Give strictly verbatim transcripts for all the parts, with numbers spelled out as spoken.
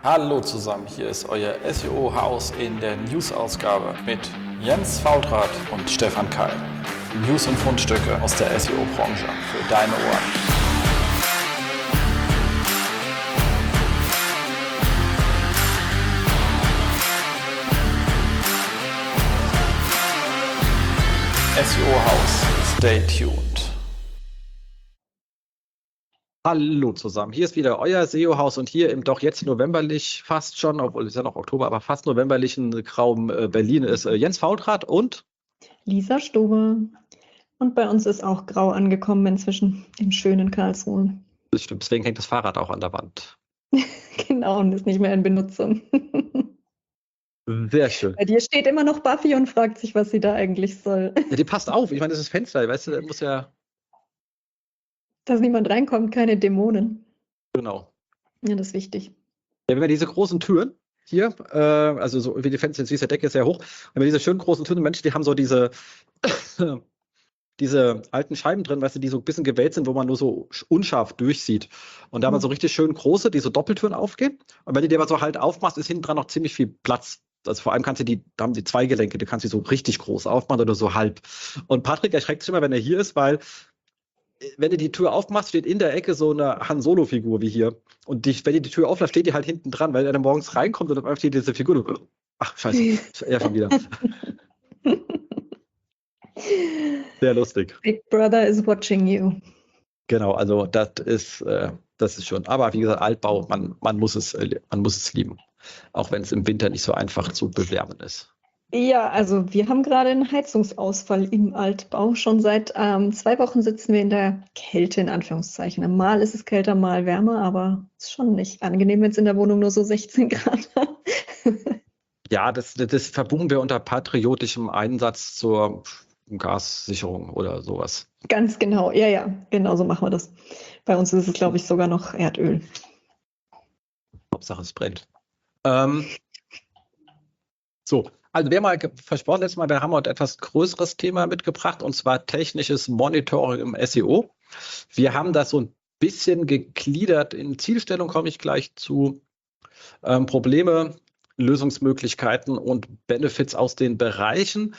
Hallo zusammen, hier ist euer S E O-Haus in der News-Ausgabe mit Jens Fautrat und Stefan Keil. News und Fundstücke aus der S E O-Branche für deine Ohren. S E O-Haus, stay tuned. Hallo zusammen, hier ist wieder euer S E O-Haus und hier im doch jetzt novemberlich fast schon, obwohl es ist ja noch Oktober, aber fast novemberlichen Raum äh, Berlin ist äh, Jens Fautrat und Lisa Stober. Und bei uns ist auch grau angekommen inzwischen im schönen Karlsruhe. das stimmt, deswegen hängt das Fahrrad auch an der Wand. Genau, und ist nicht mehr in Benutzung. Sehr schön. Bei dir steht immer noch Buffy und fragt sich, was sie da eigentlich soll. Ja, die passt auf, ich meine, das ist das Fenster, weißt du, da muss ja... Dass niemand reinkommt, keine Dämonen. Genau. Ja, das ist wichtig. Ja, wenn wir diese großen Türen hier, äh, also so wie die Fenster, diese Decke ist sehr hoch, wenn wir diese schönen großen Türen, Menschen, die haben so diese, diese alten Scheiben drin, weißt du, die so ein bisschen gewellt sind, wo man nur so unscharf durchsieht. Und da haben wir so richtig schön große, die so Doppeltüren aufgehen. Und wenn du die aber so halt aufmachst, ist hinten dran noch ziemlich viel Platz. Also vor allem kannst du die, da haben die zwei Gelenke, du kannst die so richtig groß aufmachen oder so halb. Und Patrick erschreckt sich immer, wenn er hier ist, weil wenn du die Tür aufmachst, steht in der Ecke so eine Han-Solo-Figur wie hier. Und die, wenn die die Tür auflässt, steht die halt hinten dran, weil er dann morgens reinkommt und dann einfach steht diese Figur. Und, ach, scheiße, er schon wieder. Sehr lustig. Big Brother is watching you. Genau, also das ist, äh, das ist schon. Aber wie gesagt, Altbau, man, man, muss es, äh, man muss es lieben. Auch wenn es im Winter nicht so einfach zu bewerben ist. Ja, also wir haben gerade einen Heizungsausfall im Altbau. Schon seit ähm, zwei Wochen sitzen wir in der Kälte, in Anführungszeichen. Mal ist es kälter, mal wärmer, aber es ist schon nicht angenehm, wenn es in der Wohnung nur so sechzehn Grad hat. Ja, das, das verbuchen wir unter patriotischem Einsatz zur Gassicherung oder sowas. Ganz genau, ja, ja, genau so machen wir das. Bei uns ist es, glaube ich, sogar noch Erdöl. Hauptsache es brennt. Ähm, so. Also wir haben mal versprochen, letztes Mal, wir haben heute etwas größeres Thema mitgebracht, und zwar technisches Monitoring im S E O. Wir haben das so ein bisschen gegliedert in Zielstellung, komme ich gleich zu, ähm, Probleme, Lösungsmöglichkeiten und Benefits aus den Bereichen.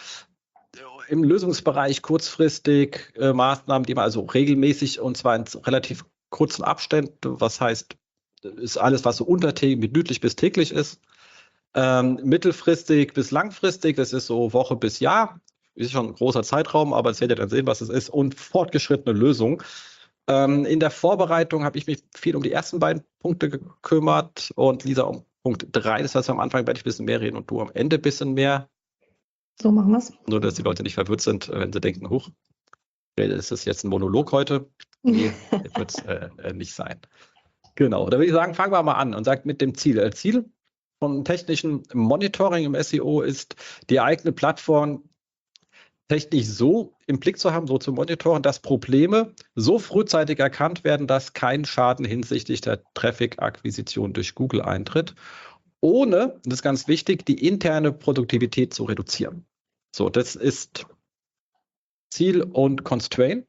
Im Lösungsbereich kurzfristig äh, Maßnahmen, die man also regelmäßig, und zwar in relativ kurzen Abständen, was heißt, ist alles, was so untertäglich, minütlich bis täglich ist. Ähm, mittelfristig bis langfristig, das ist so Woche bis Jahr, ist schon ein großer Zeitraum, aber das werdet ihr dann sehen, was es ist, und fortgeschrittene Lösungen. Ähm, in der Vorbereitung habe ich mich viel um die ersten beiden Punkte gekümmert und Lisa um Punkt drei, das heißt, am Anfang werde ich ein bisschen mehr reden und du am Ende ein bisschen mehr. So machen wir es. Nur, dass die Leute nicht verwirrt sind, wenn sie denken, huch, ist das jetzt ein Monolog heute? Nee, wird es äh, nicht sein. Genau, da würde ich sagen, fangen wir mal an und sagt mit dem Ziel. Äh, Ziel von technischen Monitoring im S E O ist, die eigene Plattform technisch so im Blick zu haben, so zu monitoren, dass Probleme so frühzeitig erkannt werden, dass kein Schaden hinsichtlich der Traffic-Akquisition durch Google eintritt, ohne, das ist ganz wichtig, die interne Produktivität zu reduzieren. So, das ist Ziel und Constraint.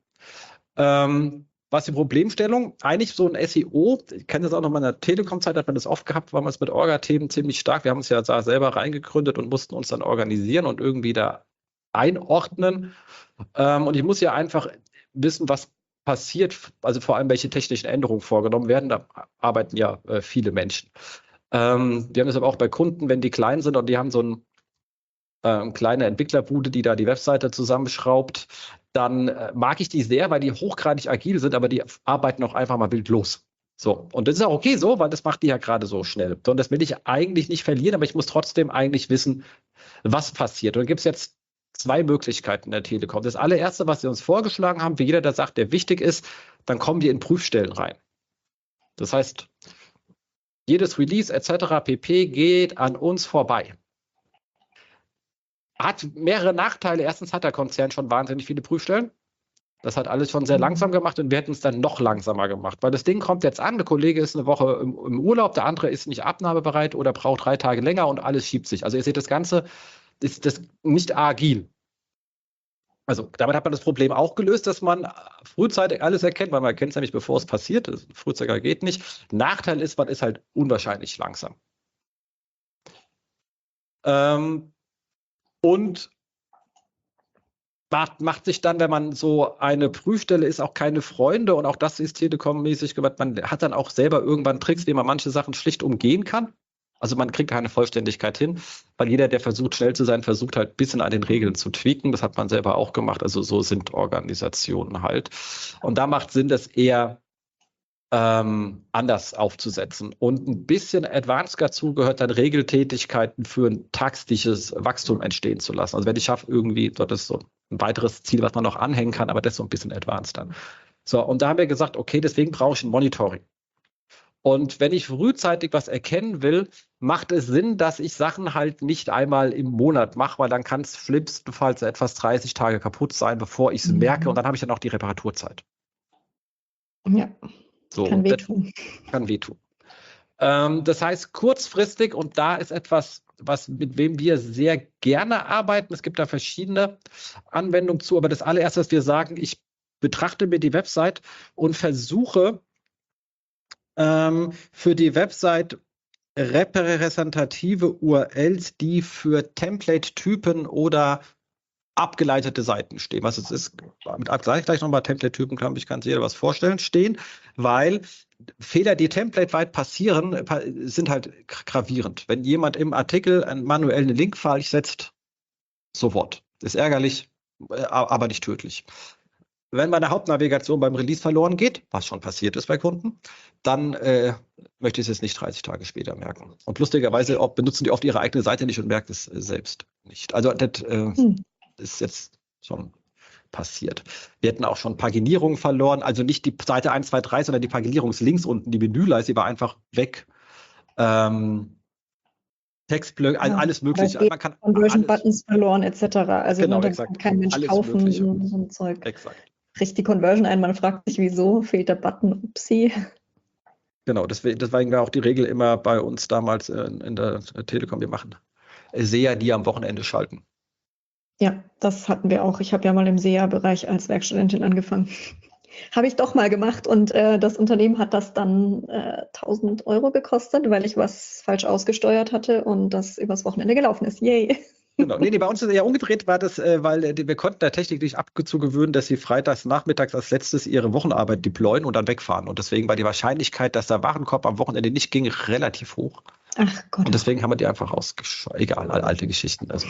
Ähm, Was die Problemstellung, eigentlich so ein S E O, ich kenne das auch noch mal in der Telekom-Zeit, hat man das oft gehabt, weil man es mit Orga-Themen ziemlich stark, wir haben uns ja da selber reingegründet und mussten uns dann organisieren und irgendwie da einordnen. Ähm, und ich muss ja einfach wissen, was passiert, also vor allem welche technischen Änderungen vorgenommen werden, da arbeiten ja äh, viele Menschen. Ähm, wir haben das aber auch bei Kunden, wenn die klein sind und die haben so ein äh, kleine Entwicklerbude, die da die Webseite zusammenschraubt, dann äh, mag ich die sehr, weil die hochgradig agil sind, aber die arbeiten auch einfach mal wild los. So, und das ist auch okay so, weil das macht die ja gerade so schnell. Und das will ich eigentlich nicht verlieren, aber ich muss trotzdem eigentlich wissen, was passiert. Und da gibt es jetzt zwei Möglichkeiten in der Telekom. Das allererste, was sie uns vorgeschlagen haben, für jeder, der sagt, der wichtig ist, dann kommen wir in Prüfstellen rein. Das heißt, jedes Release et cetera pp. Geht an uns vorbei. Hat mehrere Nachteile. Erstens hat der Konzern schon wahnsinnig viele Prüfstellen. Das hat alles schon sehr langsam gemacht und wir hätten es dann noch langsamer gemacht. Weil das Ding kommt jetzt an, der Kollege ist eine Woche im, im Urlaub, der andere ist nicht abnahmebereit oder braucht drei Tage länger und alles schiebt sich. Also ihr seht, das Ganze ist das nicht agil. Also damit hat man das Problem auch gelöst, dass man frühzeitig alles erkennt, weil man erkennt es nämlich, bevor es passiert. Frühzeitig geht nicht. Nachteil ist, man ist halt unwahrscheinlich langsam. Ähm, und macht, macht sich dann, wenn man so eine Prüfstelle ist, auch keine Freunde, und auch das ist Telekom-mäßig gemacht. Man hat dann auch selber irgendwann Tricks, wie man manche Sachen schlicht umgehen kann. Also man kriegt keine Vollständigkeit hin, weil jeder, der versucht, schnell zu sein, versucht halt ein bisschen an den Regeln zu tweaken. Das hat man selber auch gemacht. Also so sind Organisationen halt. Und da macht Sinn, das eher ähm, anders aufzusetzen. Und ein bisschen advanced dazu gehört dann Regeltätigkeiten für ein taktisches Wachstum entstehen zu lassen. Also wenn ich schaffe, irgendwie, das ist so ein weiteres Ziel, was man noch anhängen kann, aber das ist so ein bisschen advanced dann. So, und da haben wir gesagt, okay, deswegen brauche ich ein Monitoring. Und wenn ich frühzeitig was erkennen will, macht es Sinn, dass ich Sachen halt nicht einmal im Monat mache, weil dann kann es schlimmstenfalls etwas dreißig Tage kaputt sein, bevor ich es Mhm. merke, und dann habe ich dann auch die Reparaturzeit. Ja, So, kann das wehtun. kann wehtun. Ähm, das heißt, kurzfristig, und da ist etwas, was mit wem wir sehr gerne arbeiten. Es gibt da verschiedene Anwendungen zu, aber das allererste, was wir sagen, ich betrachte mir die Website und versuche ähm, für die Website repräsentative U R Ls, die für Template-Typen oder abgeleitete Seiten stehen. Was es ist, mit gleich, gleich nochmal Template-Typen, kann sich ganz jeder was vorstellen, stehen, weil Fehler, die templateweit passieren, sind halt gravierend. Wenn jemand im Artikel einen manuellen Link falsch setzt, sofort. Ist ärgerlich, aber nicht tödlich. Wenn meine Hauptnavigation beim Release verloren geht, was schon passiert ist bei Kunden, dann äh, möchte ich es jetzt nicht dreißig Tage später merken. Und lustigerweise auch, benutzen die oft ihre eigene Seite nicht und merken es äh, selbst nicht. Also das äh, hm. ist jetzt schon passiert. Wir hatten auch schon Paginierungen verloren, also nicht die Seite eins, zwei, drei, sondern die Paginierungslinks unten, die Menüleiste war einfach weg. Ähm, Textblöcke, also Ja, alles Mögliche. oder Man kann Conversion alles, Buttons verloren et cetera. Also genau, ne, da exakt. kann kein Mensch Alles kaufen, Mögliche. so, so ein Zeug. Exakt. Kriegt die Conversion ein, man fragt sich, wieso, fehlt der Button, upsie. Genau, deswegen, deswegen war auch die Regel immer bei uns damals in, in der Telekom, wir machen S E A, die am Wochenende schalten. Ja, das hatten wir auch. Ich habe ja mal im S E A-Bereich als Werkstudentin angefangen. Habe ich doch mal gemacht, und äh, das Unternehmen hat das dann äh, tausend Euro gekostet, weil ich was falsch ausgesteuert hatte und das übers Wochenende gelaufen ist. Yay! Genau, nee, nee, bei uns ist ja umgedreht, war das, äh, weil äh, wir konnten der Technik nicht abzu gewöhnen, dass sie freitags nachmittags als letztes ihre Wochenarbeit deployen und dann wegfahren. Und deswegen war die Wahrscheinlichkeit, dass der Warenkorb am Wochenende nicht ging, relativ hoch. Ach Gott. Und deswegen haben wir die einfach rausgeschaut. Egal, alte Geschichten. Also.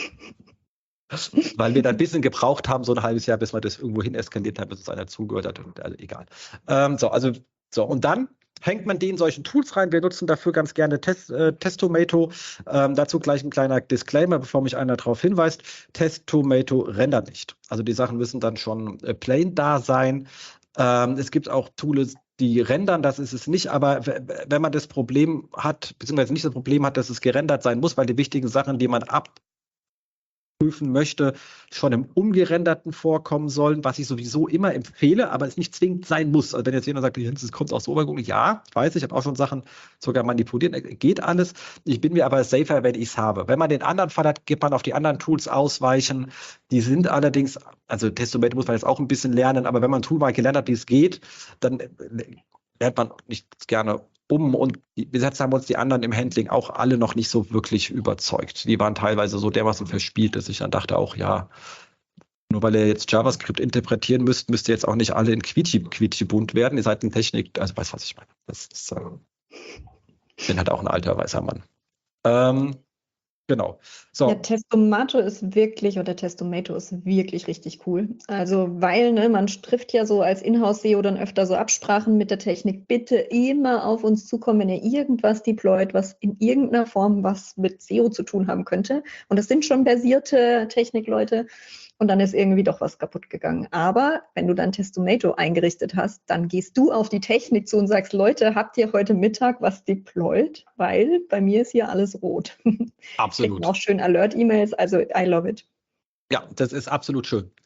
Weil wir da ein bisschen gebraucht haben, so ein halbes Jahr, bis wir das irgendwo hin eskaliert haben, bis uns einer zugehört hat. Und, also egal. Ähm, so, also, so, und dann hängt man die in solchen Tools rein. Wir nutzen dafür ganz gerne Test, äh, Testomato. Ähm, dazu gleich ein kleiner Disclaimer, bevor mich einer darauf hinweist. Testomato rendert nicht. Also die Sachen müssen dann schon äh, plain da sein. Ähm, es gibt auch Tools, die rendern, das ist es nicht. Aber wenn man das Problem hat, beziehungsweise nicht das Problem hat, dass es gerendert sein muss, weil die wichtigen Sachen, die man ab prüfen möchte, schon im Ungerenderten vorkommen sollen, was ich sowieso immer empfehle, aber es nicht zwingend sein muss. Also wenn jetzt jemand sagt, es kommt aus der Obergruppe, ja, weiß ich, ich habe auch schon Sachen sogar manipuliert, geht alles. Ich bin mir aber safer, wenn ich es habe. Wenn man den anderen Fall hat, gibt man auf die anderen Tools ausweichen. Die sind allerdings, also Testomato muss man jetzt auch ein bisschen lernen, aber wenn man ein Tool mal gelernt hat, wie es geht, dann lernt man nicht gerne um, und bis jetzt haben uns die anderen im Handling auch alle noch nicht so wirklich überzeugt. Die waren teilweise so dermaßen verspielt, dass ich dann dachte auch, ja, nur weil ihr jetzt JavaScript interpretieren müsst, müsst ihr jetzt auch nicht alle in Quietschi, Quietschi bunt werden. Ihr seid in Technik, also weißt was ich meine. Das ist, äh, ich bin halt auch ein alter weißer Mann. Ähm, Genau. So. Ja, Testomato ist wirklich, oder Testomato ist wirklich richtig cool. Also, weil, ne, man trifft ja so als Inhouse-S E O dann öfter so Absprachen mit der Technik. Bitte immer auf uns zukommen, wenn ihr irgendwas deployt, was in irgendeiner Form was mit S E O zu tun haben könnte. Und das sind schon versierte Technikleute. Und dann ist irgendwie doch was kaputt gegangen. Aber wenn du dann Testomato eingerichtet hast, dann gehst du auf die Technik zu und sagst, Leute, habt ihr heute Mittag was deployed? Weil bei mir ist hier alles rot. Absolut. Kriegen auch schön Alert-E-Mails, also I love it. Ja, das ist absolut schön.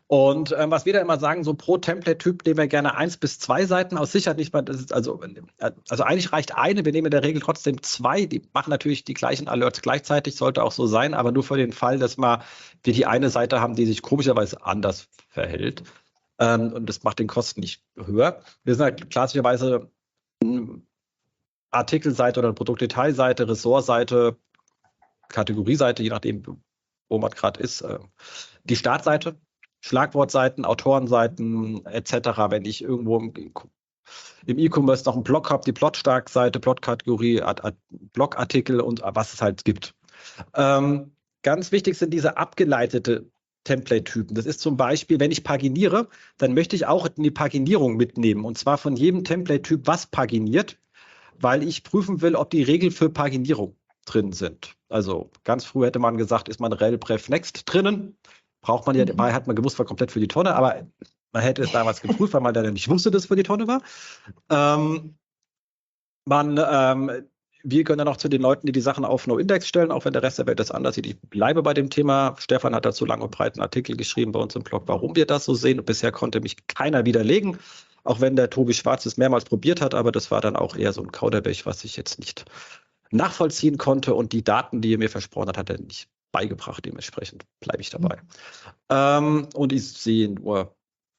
Und ähm, was wir da immer sagen, so pro Template-Typ nehmen wir gerne eins bis zwei Seiten, aus Sicherheit nicht mal, das ist also, also eigentlich reicht eine, wir nehmen in der Regel trotzdem zwei, die machen natürlich die gleichen Alerts gleichzeitig, sollte auch so sein, aber nur für den Fall, dass mal wir die eine Seite haben, die sich komischerweise anders verhält. Ähm, und das macht den Kosten nicht höher. Wir sind halt klassischerweise eine Artikelseite oder eine Produktdetailseite, Ressortseite, Kategorieseite, je nachdem, wo man gerade ist, äh, die Startseite. Schlagwortseiten, Autorenseiten et cetera. Wenn ich irgendwo im, im E-Commerce noch einen Blog habe, die Plotstark-Seite, Plot-Kategorie, Blogartikel und was es halt gibt. Ähm, ganz wichtig sind diese abgeleitete Template-Typen. Das ist zum Beispiel, wenn ich paginiere, dann möchte ich auch die Paginierung mitnehmen. Und zwar von jedem Template-Typ, was paginiert, weil ich prüfen will, ob die Regeln für Paginierung drin sind. Also ganz früh hätte man gesagt, ist man rel, pref, next drinnen. Braucht man ja, Mhm. dabei hat man gewusst, war komplett für die Tonne, aber man hätte es damals geprüft, weil man dann nicht wusste, dass es für die Tonne war. Ähm, man, ähm, wir können dann auch zu den Leuten, die die Sachen auf No-Index stellen, auch wenn der Rest der Welt das anders sieht. Ich bleibe bei dem Thema. Stefan hat dazu lang und breit einen Artikel geschrieben bei uns im Blog, warum wir das so sehen. Und bisher konnte mich keiner widerlegen, auch wenn der Tobi Schwarz es mehrmals probiert hat, aber das war dann auch eher so ein Kauderwelsch, was ich jetzt nicht nachvollziehen konnte. Und die Daten, die er mir versprochen hat, hat er nicht beigebracht. Dementsprechend bleibe ich dabei. Mhm. Ähm, und ich sehe nur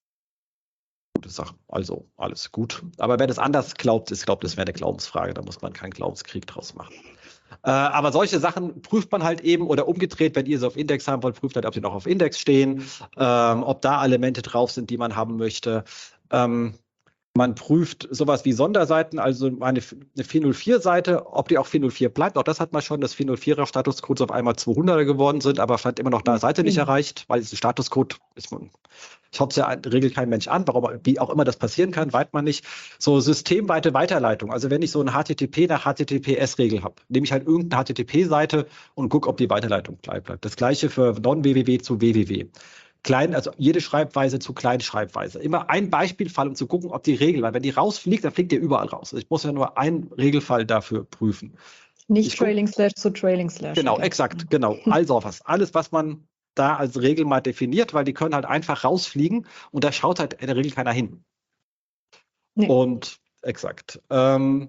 gute Sachen. Also alles gut. Aber wer das anders glaubt, ich glaube, das wäre eine Glaubensfrage. Da muss man keinen Glaubenskrieg draus machen. Äh, aber solche Sachen prüft man halt eben oder umgedreht, wenn ihr sie auf Index haben wollt, prüft halt, ob sie noch auf Index stehen, ähm, ob da Elemente drauf sind, die man haben möchte. Ähm, Man prüft sowas wie Sonderseiten, also eine, eine vier null vier-Seite, ob die auch vier null vier bleibt. Auch das hat man schon, dass vier null vierer-Statuscodes auf einmal zweihunderter geworden sind, aber fand immer noch da Seite nicht erreicht, weil es ein Statuscode ist. Schaut es ja in der Regel kein Mensch an, warum, wie auch immer das passieren kann, weiß man nicht. So systemweite Weiterleitung. Also wenn ich so eine H T T P nach H T T P S-Regel habe, nehme ich halt irgendeine H T T P-Seite und gucke, ob die Weiterleitung gleich bleibt. Das gleiche für Non-W W W zu W W W. Klein, also jede Schreibweise zu Kleinschreibweise. Immer ein Beispielfall, um zu gucken, ob die Regel, weil wenn die rausfliegt, dann fliegt die überall raus. Also ich muss ja nur einen Regelfall dafür prüfen. Nicht Ich guck- Trailing Slash zu Trailing Slash. Genau, Okay. exakt, genau. Also was, alles, was man da als Regel mal definiert, weil die können halt einfach rausfliegen und da schaut halt in der Regel keiner hin. Nee. Und exakt. Ähm,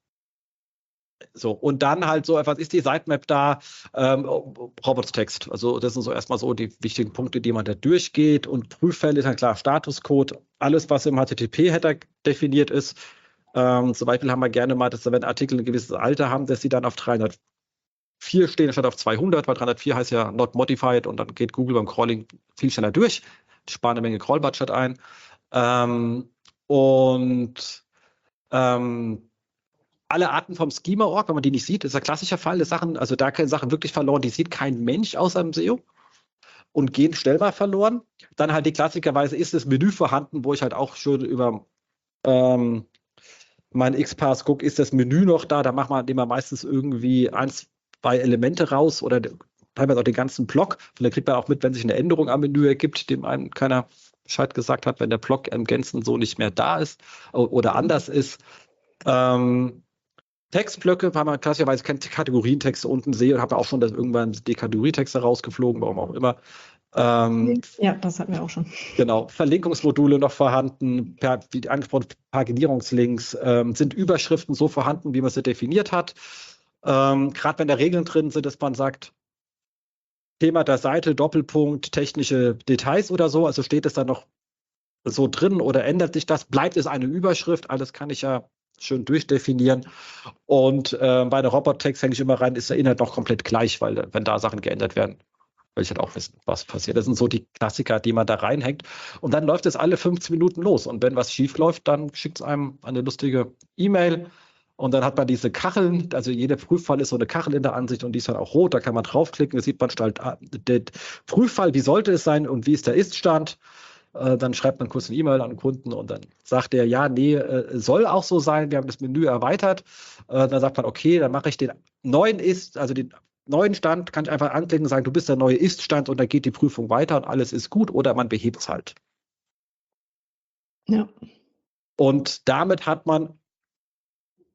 So, und dann halt so, was ist die Sitemap da? Ähm, Robots-Text. Also das sind so erstmal so die wichtigen Punkte, die man da durchgeht. Und Prüffälle ist halt klar, Statuscode, alles, was im H T T P-Header definiert ist. Ähm, zum Beispiel haben wir gerne mal, dass wenn Artikel ein gewisses Alter haben, dass sie dann auf dreihundertvier stehen, statt auf zweihundert, weil dreihundertvier heißt ja not modified und dann geht Google beim Crawling viel schneller durch. Sparen eine Menge Crawl-Budget ein. Ähm, und ähm, alle Arten vom Schema-Org, wenn man die nicht sieht, ist ein klassischer Fall, dass Sachen, also da können Sachen wirklich verloren, die sieht kein Mensch außer im S E O und gehen schnell mal verloren. Dann halt die klassikerweise ist das Menü vorhanden, wo ich halt auch schon über ähm, mein X-Pass gucke, ist das Menü noch da, da macht man immer meistens irgendwie eins, zwei Elemente raus oder teilweise auch den ganzen Block. Und dann kriegt man auch mit, wenn sich eine Änderung am Menü ergibt, dem einem keiner Bescheid gesagt hat, wenn der Block im Gänzen so nicht mehr da ist oder anders ist. Ähm, Textblöcke, weil man klassischerweise Kategorientexte unten sehe und habe auch schon, dass irgendwann die Kategorietexte rausgeflogen, warum auch immer. Ähm, ja, das hatten wir auch schon. Genau, Verlinkungsmodule noch vorhanden, per, wie angesprochen, Paginierungslinks, ähm, sind Überschriften so vorhanden, wie man sie definiert hat. Ähm, Gerade wenn da Regeln drin sind, dass man sagt, Thema der Seite, Doppelpunkt, technische Details oder so, also steht es da noch so drin oder ändert sich das, bleibt es eine Überschrift, alles kann ich ja schön durchdefinieren. Und äh, bei der Robot-Text hänge ich immer rein, ist der Inhalt noch komplett gleich, weil wenn da Sachen geändert werden, will ich halt auch wissen, was passiert. Das sind so die Klassiker, die man da reinhängt. Und dann läuft es alle fünfzehn Minuten los. Und wenn was schief läuft, dann schickt es einem eine lustige E-Mail. Und dann hat man diese Kacheln, also jeder Prüffall ist so eine Kachel in der Ansicht und die ist dann auch rot, da kann man draufklicken, da sieht man halt der Prüffall, wie sollte es sein und wie ist der Ist-Stand. Dann schreibt man kurz eine E-Mail an den Kunden und dann sagt er, ja, nee, soll auch so sein, wir haben das Menü erweitert. Dann sagt man, okay, dann mache ich den neuen Ist, also den neuen Stand, kann ich einfach anklicken und sagen, du bist der neue Ist-Stand und dann geht die Prüfung weiter und alles ist gut oder man behebt es halt. Ja. Und damit hat man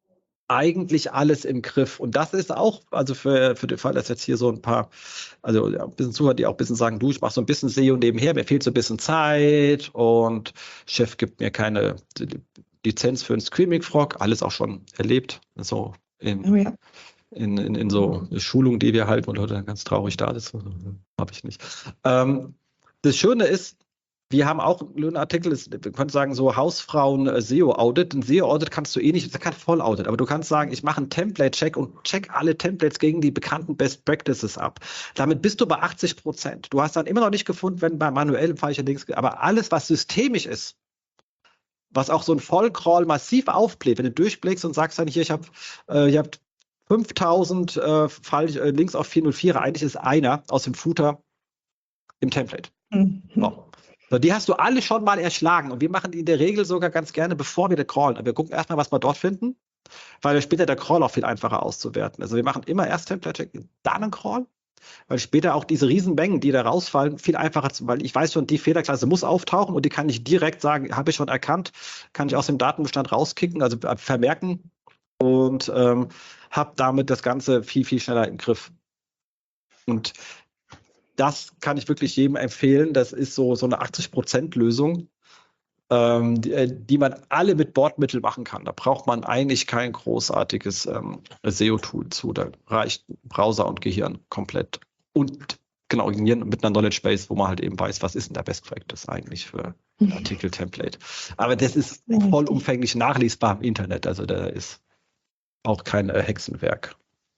eigentlich alles im Griff. Und das ist auch, also für, für den Fall, dass jetzt hier so ein paar, also ja, ein bisschen Zuhörer, die auch ein bisschen sagen, du, ich mache so ein bisschen S E O nebenher, mir fehlt so ein bisschen Zeit und Chef gibt mir keine Lizenz für einen Screaming Frog, alles auch schon erlebt, so in, Oh ja. in, in, in so Schulungen, die wir halten, und Leute ganz traurig da, das habe ich nicht. Ähm, das Schöne ist, wir haben auch einen Artikel, wir können sagen, so Hausfrauen äh, S E O-Audit. Ein S E O-Audit kannst du eh nicht, das ist kein Voll-Audit, aber du kannst sagen, ich mache einen Template-Check und check alle Templates gegen die bekannten Best Practices ab. Damit bist du bei achtzig Prozent. Du hast dann immer noch nicht gefunden, wenn bei manuellem falsche Links, aber alles, was systemisch ist, was auch so ein Vollcrawl massiv aufbläht, wenn du durchblickst und sagst dann hier, ich habe äh, ihr habt fünftausend äh, falsch, äh, Links auf vierhundertvierer, eigentlich ist einer aus dem Footer im Template. Mhm. So. So, die hast du alle schon mal erschlagen und wir machen die in der Regel sogar ganz gerne, bevor wir da crawlen. Aber wir gucken erstmal, was wir dort finden, weil später der Crawl auch viel einfacher auszuwerten. Also wir machen immer erst Template-Check, dann einen Crawl, weil später auch diese Riesenmengen, die da rausfallen, viel einfacher, zu, weil ich weiß schon, die Fehlerklasse muss auftauchen und die kann ich direkt sagen, habe ich schon erkannt, kann ich aus dem Datenbestand rauskicken, also vermerken und ähm, habe damit das Ganze viel, viel schneller im Griff. Und das kann ich wirklich jedem empfehlen. Das ist so, so eine achtzig Prozent Lösung, ähm, die, die man alle mit Bordmittel machen kann. Da braucht man eigentlich kein großartiges ähm, S E O-Tool zu. Da reicht Browser und Gehirn komplett. Und genau, mit einer Knowledge Base, wo man halt eben weiß, was ist denn der Best Practice eigentlich für ein Artikel-Template. Aber das ist vollumfänglich nachlesbar im Internet. Also da ist auch kein äh, Hexenwerk.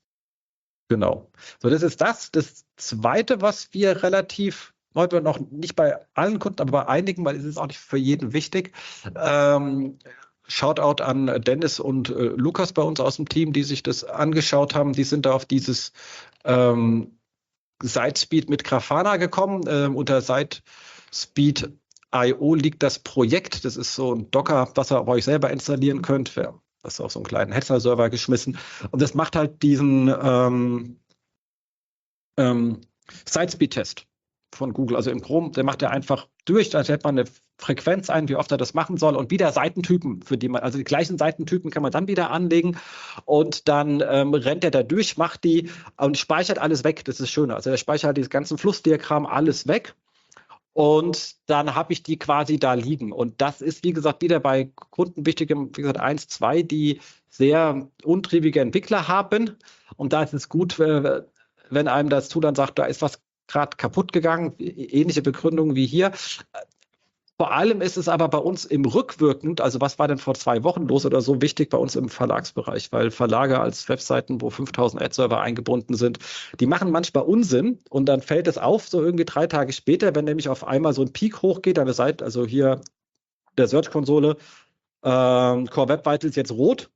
Genau. So, das ist das. Das Zweite, was wir relativ, heute noch nicht bei allen Kunden, aber bei einigen, weil es ist auch nicht für jeden wichtig. Ähm, Shoutout an Dennis und äh, Lukas bei uns aus dem Team, die sich das angeschaut haben. Die sind da auf dieses ähm, Sitespeed mit Grafana gekommen. Ähm, unter Sitespeed Punkt i o liegt das Projekt. Das ist so ein Docker, was ihr bei euch selber installieren könnt. Für Das ist auf so einen kleinen Hetzner-Server geschmissen. Und das macht halt diesen ähm, ähm, Sitespeed-Test von Google. Also im Chrome, der macht er einfach durch. Da stellt man eine Frequenz ein, wie oft er das machen soll. Und wieder Seitentypen, für die man, also die gleichen Seitentypen kann man dann wieder anlegen. Und dann ähm, rennt er da durch, macht die und speichert alles weg. Das ist schön. Also der speichert dieses ganzen Flussdiagramm alles weg. Und dann habe ich die quasi da liegen. Und das ist, wie gesagt, wieder bei Kunden wichtig, wie gesagt, eins, zwei, die sehr untriebige Entwickler haben. Und da ist es gut, wenn einem das Tool dann sagt, da ist was gerade kaputt gegangen, ähnliche Begründungen wie hier. Vor allem ist es aber bei uns im Rückwirkend, also was war denn vor zwei Wochen los oder so, wichtig bei uns im Verlagsbereich, weil Verlage als Webseiten, wo fünftausend Ad-Server eingebunden sind, die machen manchmal Unsinn und dann fällt es auf, so irgendwie drei Tage später, wenn nämlich auf einmal so ein Peak hochgeht, an der Seite, also hier der Search-Konsole, ähm, Core Web Vitals jetzt rot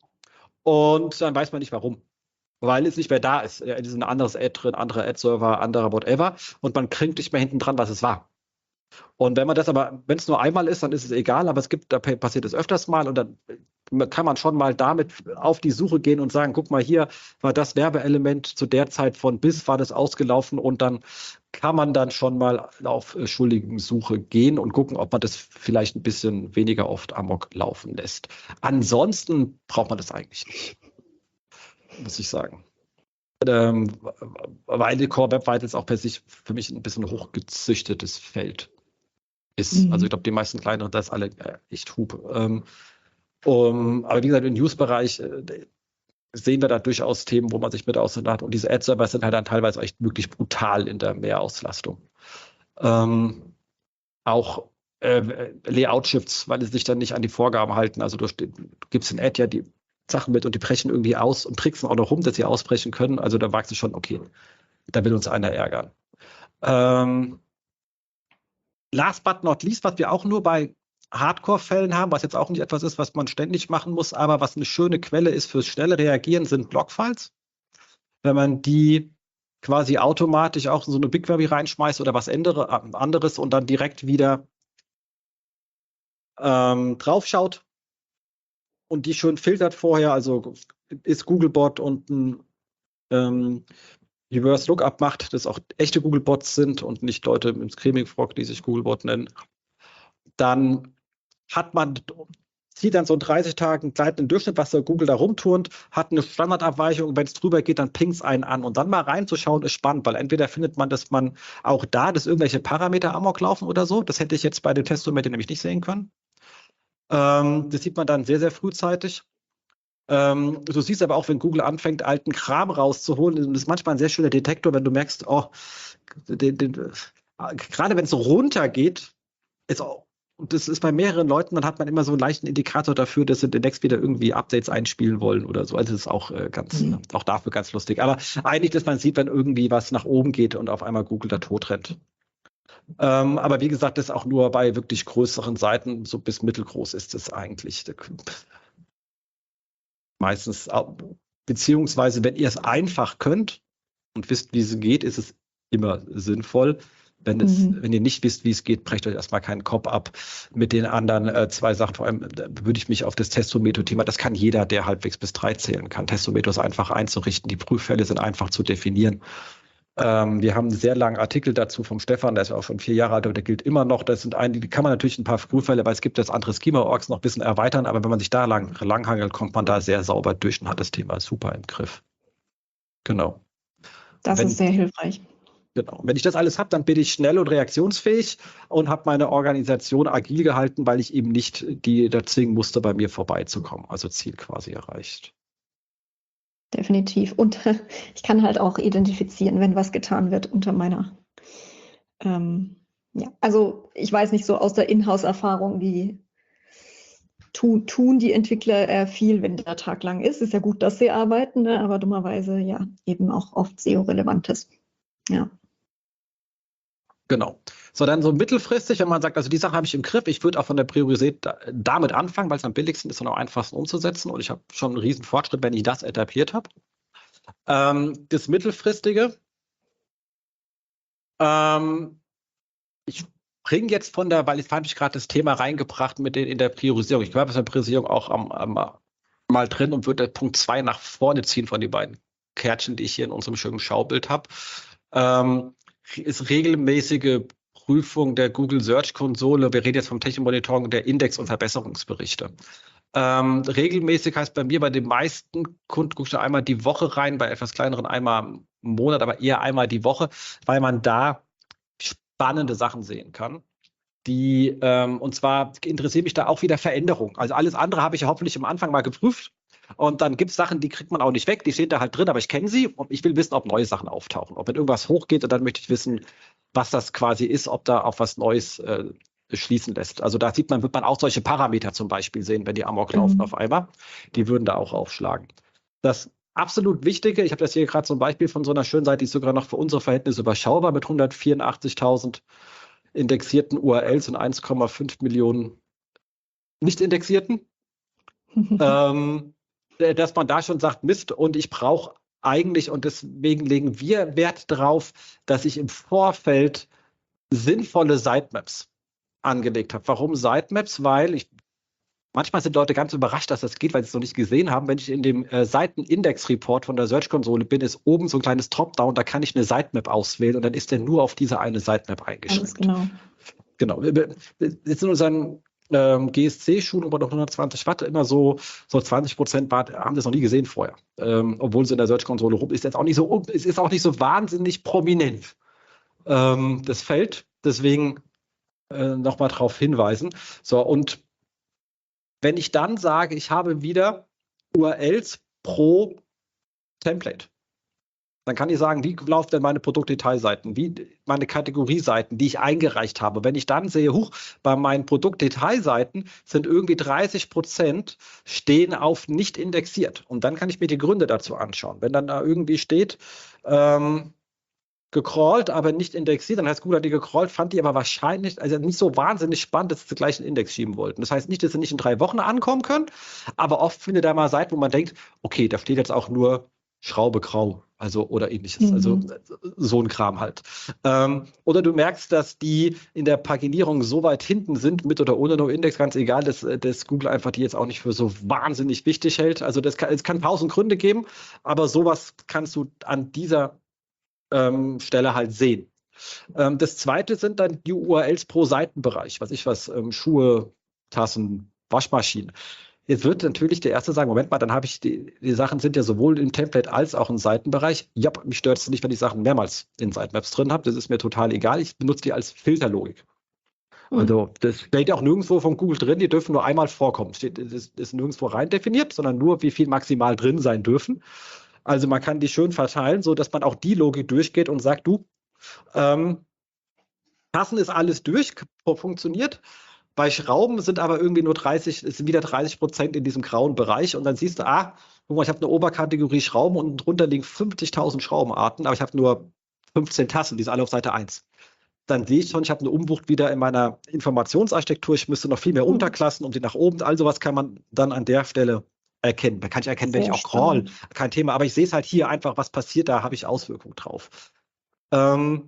und dann weiß man nicht warum. Weil es nicht mehr da ist. Es ist ein anderes Ad drin, anderer Ad-Server, anderer whatever und man kriegt nicht mehr hinten dran, was es war. Und wenn man das aber, wenn es nur einmal ist, dann ist es egal, aber es gibt, da passiert es öfters mal und dann kann man schon mal damit auf die Suche gehen und sagen, guck mal, hier war das Werbeelement zu der Zeit von bis war das ausgelaufen und dann kann man dann schon mal auf Schuldigensuche gehen und gucken, ob man das vielleicht ein bisschen weniger oft amok laufen lässt. Ansonsten braucht man das eigentlich nicht, muss ich sagen. Ähm, weil die Core Web Vitals auch per sich für mich ein bisschen hochgezüchtetes Feld ist. Mhm. Also ich glaube, die meisten kleineren, das ist alle äh, echt Hub. Ähm, um, aber wie gesagt, im News-Bereich äh, sehen wir da durchaus Themen, wo man sich mit auseinandersetzt. Und diese Ad-Server sind halt dann teilweise echt wirklich brutal in der Mehrauslastung. Ähm, auch äh, Layout-Shifts, weil sie sich dann nicht an die Vorgaben halten. Also du, du gibst in Ad ja die Sachen mit und die brechen irgendwie aus und tricksen auch noch rum, dass sie ausbrechen können. Also da wagst du schon, okay, da will uns einer ärgern. Ähm, last but not least, was wir auch nur bei Hardcore-Fällen haben, was jetzt auch nicht etwas ist, was man ständig machen muss, aber was eine schöne Quelle ist fürs schnelle Reagieren, sind Logfiles. Wenn man die quasi automatisch auch in so eine BigQuery reinschmeißt oder was anderes und dann direkt wieder ähm, draufschaut und die schön filtert vorher, also ist Googlebot und ein ähm, Reverse Lookup macht, dass auch echte Googlebots sind und nicht Leute im Screaming Frog, die sich Googlebot nennen, dann hat man sieht dann so in dreißig Tagen gleitenden Durchschnitt, was der Google da rumturnt, hat eine Standardabweichung, wenn es drüber geht, dann pingt es einen an. Und dann mal reinzuschauen, ist spannend, weil entweder findet man, dass man auch da, dass irgendwelche Parameter amok laufen oder so. Das hätte ich jetzt bei dem Testometer nämlich nicht sehen können. Ähm, das sieht man dann sehr, sehr frühzeitig. Ähm, du siehst aber auch, wenn Google anfängt, alten Kram rauszuholen, das ist manchmal ein sehr schöner Detektor, wenn du merkst, oh, den, den, gerade wenn es so runtergeht, ist auch, und das ist bei mehreren Leuten, dann hat man immer so einen leichten Indikator dafür, dass sie demnächst wieder irgendwie Updates einspielen wollen oder so. Also das ist auch äh, ganz, mhm. auch dafür ganz lustig. Aber eigentlich, dass man sieht, wenn irgendwie was nach oben geht und auf einmal Google da tot rennt. Ähm, aber wie gesagt, das ist auch nur bei wirklich größeren Seiten, so bis mittelgroß ist es eigentlich. Meistens, beziehungsweise wenn ihr es einfach könnt und wisst, wie es geht, ist es immer sinnvoll. Wenn, es, mhm. wenn ihr nicht wisst, wie es geht, brecht euch erstmal keinen Kopf ab mit den anderen äh, zwei Sachen. Vor allem würde ich mich auf das Testometer-Thema, das kann jeder, der halbwegs bis drei zählen kann. Testometer ist einfach einzurichten, die Prüffälle sind einfach zu definieren. Ähm, wir haben einen sehr langen Artikel dazu vom Stefan, der ist auch schon vier Jahre alt, aber der gilt immer noch. Das sind einige, die kann man natürlich ein paar Prüffälle, weil es gibt das andere Schema-Orgs noch ein bisschen erweitern, aber wenn man sich da lang, langhangelt, kommt man da sehr sauber durch und hat das Thema super im Griff. Genau. Das wenn, ist sehr hilfreich. Genau. Wenn ich das alles habe, dann bin ich schnell und reaktionsfähig und habe meine Organisation agil gehalten, weil ich eben nicht die da zwingen musste, bei mir vorbeizukommen. Also Ziel quasi erreicht. Definitiv. Und ich kann halt auch identifizieren, wenn was getan wird unter meiner. Ähm, ja, also ich weiß nicht so aus der Inhouse-Erfahrung, wie tun, tun die Entwickler äh, viel, wenn der Tag lang ist. Ist ja gut, dass sie arbeiten, ne? Aber dummerweise ja eben auch oft S E O-Relevantes. Ja. Genau. So, dann so mittelfristig, wenn man sagt, also die Sache habe ich im Griff, ich würde auch von der Priorität da, damit anfangen, weil es am billigsten ist und am einfachsten umzusetzen und ich habe schon einen riesen Fortschritt, wenn ich das etabliert habe. Ähm, das Mittelfristige, ähm, ich bringe jetzt von der, weil ich fand ich gerade das Thema reingebracht mit den in der Priorisierung. Ich glaube, es ist in der Priorisierung auch am, am, mal drin und würde Punkt zwei nach vorne ziehen von den beiden Kärtchen, die ich hier in unserem schönen Schaubild habe. Ähm, ist regelmäßige Prüfung der Google Search Konsole. Wir reden jetzt vom Technikmonitoring der Index- und Verbesserungsberichte. Ähm, regelmäßig heißt bei mir, bei den meisten Kunden gucke ich einmal die Woche rein, bei etwas kleineren einmal im Monat, aber eher einmal die Woche, weil man da spannende Sachen sehen kann. Die, ähm, und zwar interessiert mich da auch wieder Veränderung. Also alles andere habe ich ja hoffentlich am Anfang mal geprüft. Und dann gibt es Sachen, die kriegt man auch nicht weg, die stehen da halt drin, aber ich kenne sie und ich will wissen, ob neue Sachen auftauchen. Ob wenn irgendwas hochgeht, und dann möchte ich wissen, was das quasi ist, ob da auch was Neues äh, schließen lässt. Also da sieht man, wird man auch solche Parameter zum Beispiel sehen, wenn die Amok mhm. laufen auf einmal. Die würden da auch aufschlagen. Das absolut Wichtige, ich habe das hier gerade so ein Beispiel von so einer schönen Seite, die ist sogar noch für unsere Verhältnisse überschaubar mit hundertvierundachtzigtausend indexierten U R Ls und eins Komma fünf Millionen nicht indexierten. ähm, dass man da schon sagt, Mist, und ich brauche eigentlich, und deswegen legen wir Wert drauf, dass ich im Vorfeld sinnvolle Sitemaps angelegt habe. Warum Sitemaps? Weil ich, manchmal sind Leute ganz überrascht, dass das geht, weil sie es noch nicht gesehen haben. Wenn ich in dem äh, Seitenindex-Report von der Search-Konsole bin, ist oben so ein kleines Dropdown, da kann ich eine Sitemap auswählen und dann ist der nur auf diese eine Sitemap eingeschränkt. Genau. Genau. Jetzt in unseren Ähm, G S C-Schulung bei noch hundertzwanzig Watt immer so, so zwanzig Prozent war, haben das noch nie gesehen vorher. Ähm, obwohl es in der Search-Konsole rum ist, jetzt auch nicht so, es ist auch nicht so wahnsinnig prominent. Ähm, das Feld, deswegen äh, nochmal darauf hinweisen. So, und wenn ich dann sage, ich habe wieder U R Ls pro Template, dann kann ich sagen, wie laufen denn meine Produktdetailseiten, wie meine Kategorieseiten, die ich eingereicht habe. Wenn ich dann sehe, huch, bei meinen Produktdetailseiten sind irgendwie dreißig Prozent stehen auf nicht indexiert. Und dann kann ich mir die Gründe dazu anschauen. Wenn dann da irgendwie steht, ähm, gecrawlt, aber nicht indexiert, dann heißt Google hat die gecrawlt, fand die aber wahrscheinlich, also nicht so wahnsinnig spannend, dass sie gleich einen Index schieben wollten. Das heißt nicht, dass sie nicht in drei Wochen ankommen können, aber oft findet da mal Seiten, wo man denkt, okay, da steht jetzt auch nur Schraube grau, also oder ähnliches, mhm. also so ein Kram halt. Ähm, oder du merkst, dass die in der Paginierung so weit hinten sind, mit oder ohne No-Index, ganz egal, dass, dass Google einfach die jetzt auch nicht für so wahnsinnig wichtig hält. Also das kann, es kann tausend Gründe geben, aber sowas kannst du an dieser ähm, Stelle halt sehen. Ähm, das zweite sind dann die U R Ls pro Seitenbereich, was ich was, ähm, Schuhe, Tassen, Waschmaschine. Jetzt wird natürlich der Erste sagen, Moment mal, dann habe ich, die, die Sachen sind ja sowohl im Template als auch im Seitenbereich. Ja, mich stört es nicht, wenn ich Sachen mehrmals in Sitemaps drin habe. Das ist mir total egal. Ich benutze die als Filterlogik. Mhm. Also das steht ja auch nirgendwo von Google drin, die dürfen nur einmal vorkommen. Steht, das ist nirgendwo rein definiert, sondern nur, wie viel maximal drin sein dürfen. Also man kann die schön verteilen, sodass man auch die Logik durchgeht und sagt, du, ähm, Tassen ist alles durch, funktioniert. Bei Schrauben sind aber irgendwie nur dreißig, es sind wieder dreißig Prozent in diesem grauen Bereich und dann siehst du, ah, guck mal, ich habe eine Oberkategorie Schrauben und drunter liegen fünfzigtausend Schraubenarten, aber ich habe nur fünfzehn Tassen, die sind alle auf Seite eins. Dann sehe ich schon, ich habe eine Umwucht wieder in meiner Informationsarchitektur, ich müsste noch viel mehr Unterklassen, um die nach oben, all sowas kann man dann an der Stelle erkennen. Da kann ich erkennen, wenn ich auch crawl, kein Thema, aber ich sehe es halt hier einfach, was passiert, da habe ich Auswirkungen drauf. Ähm,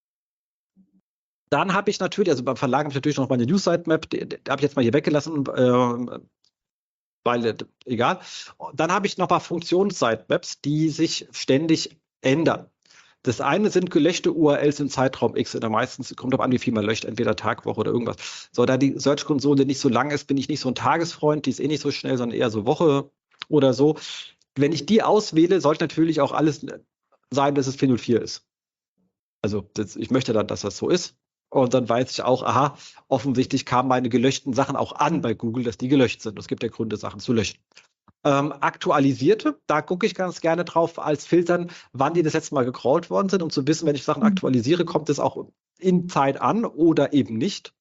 Dann habe ich natürlich, also beim Verlag habe ich natürlich noch meine News-Sitemap, die, die habe ich jetzt mal hier weggelassen, äh, weil, äh, egal. Dann habe ich noch mal Funktions-Sitemaps, die sich ständig ändern. Das eine sind gelöschte U R Ls im Zeitraum X, oder meistens, kommt drauf an, wie viel man löscht, entweder Tag, Woche oder irgendwas. So, da die Search-Konsole nicht so lang ist, bin ich nicht so ein Tagesfreund, die ist eh nicht so schnell, sondern eher so Woche oder so. Wenn ich die auswähle, sollte natürlich auch alles sein, dass es vier null vier ist. Also das, ich möchte dann, dass das so ist. Und dann weiß ich auch, aha, offensichtlich kamen meine gelöschten Sachen auch an bei Google, dass die gelöscht sind. Es gibt ja Gründe, Sachen zu löschen. Ähm, aktualisierte, da gucke ich ganz gerne drauf als Filtern, wann die das letzte Mal gecrawlt worden sind, um zu wissen, wenn ich Sachen aktualisiere, kommt es auch in Zeit an oder eben nicht.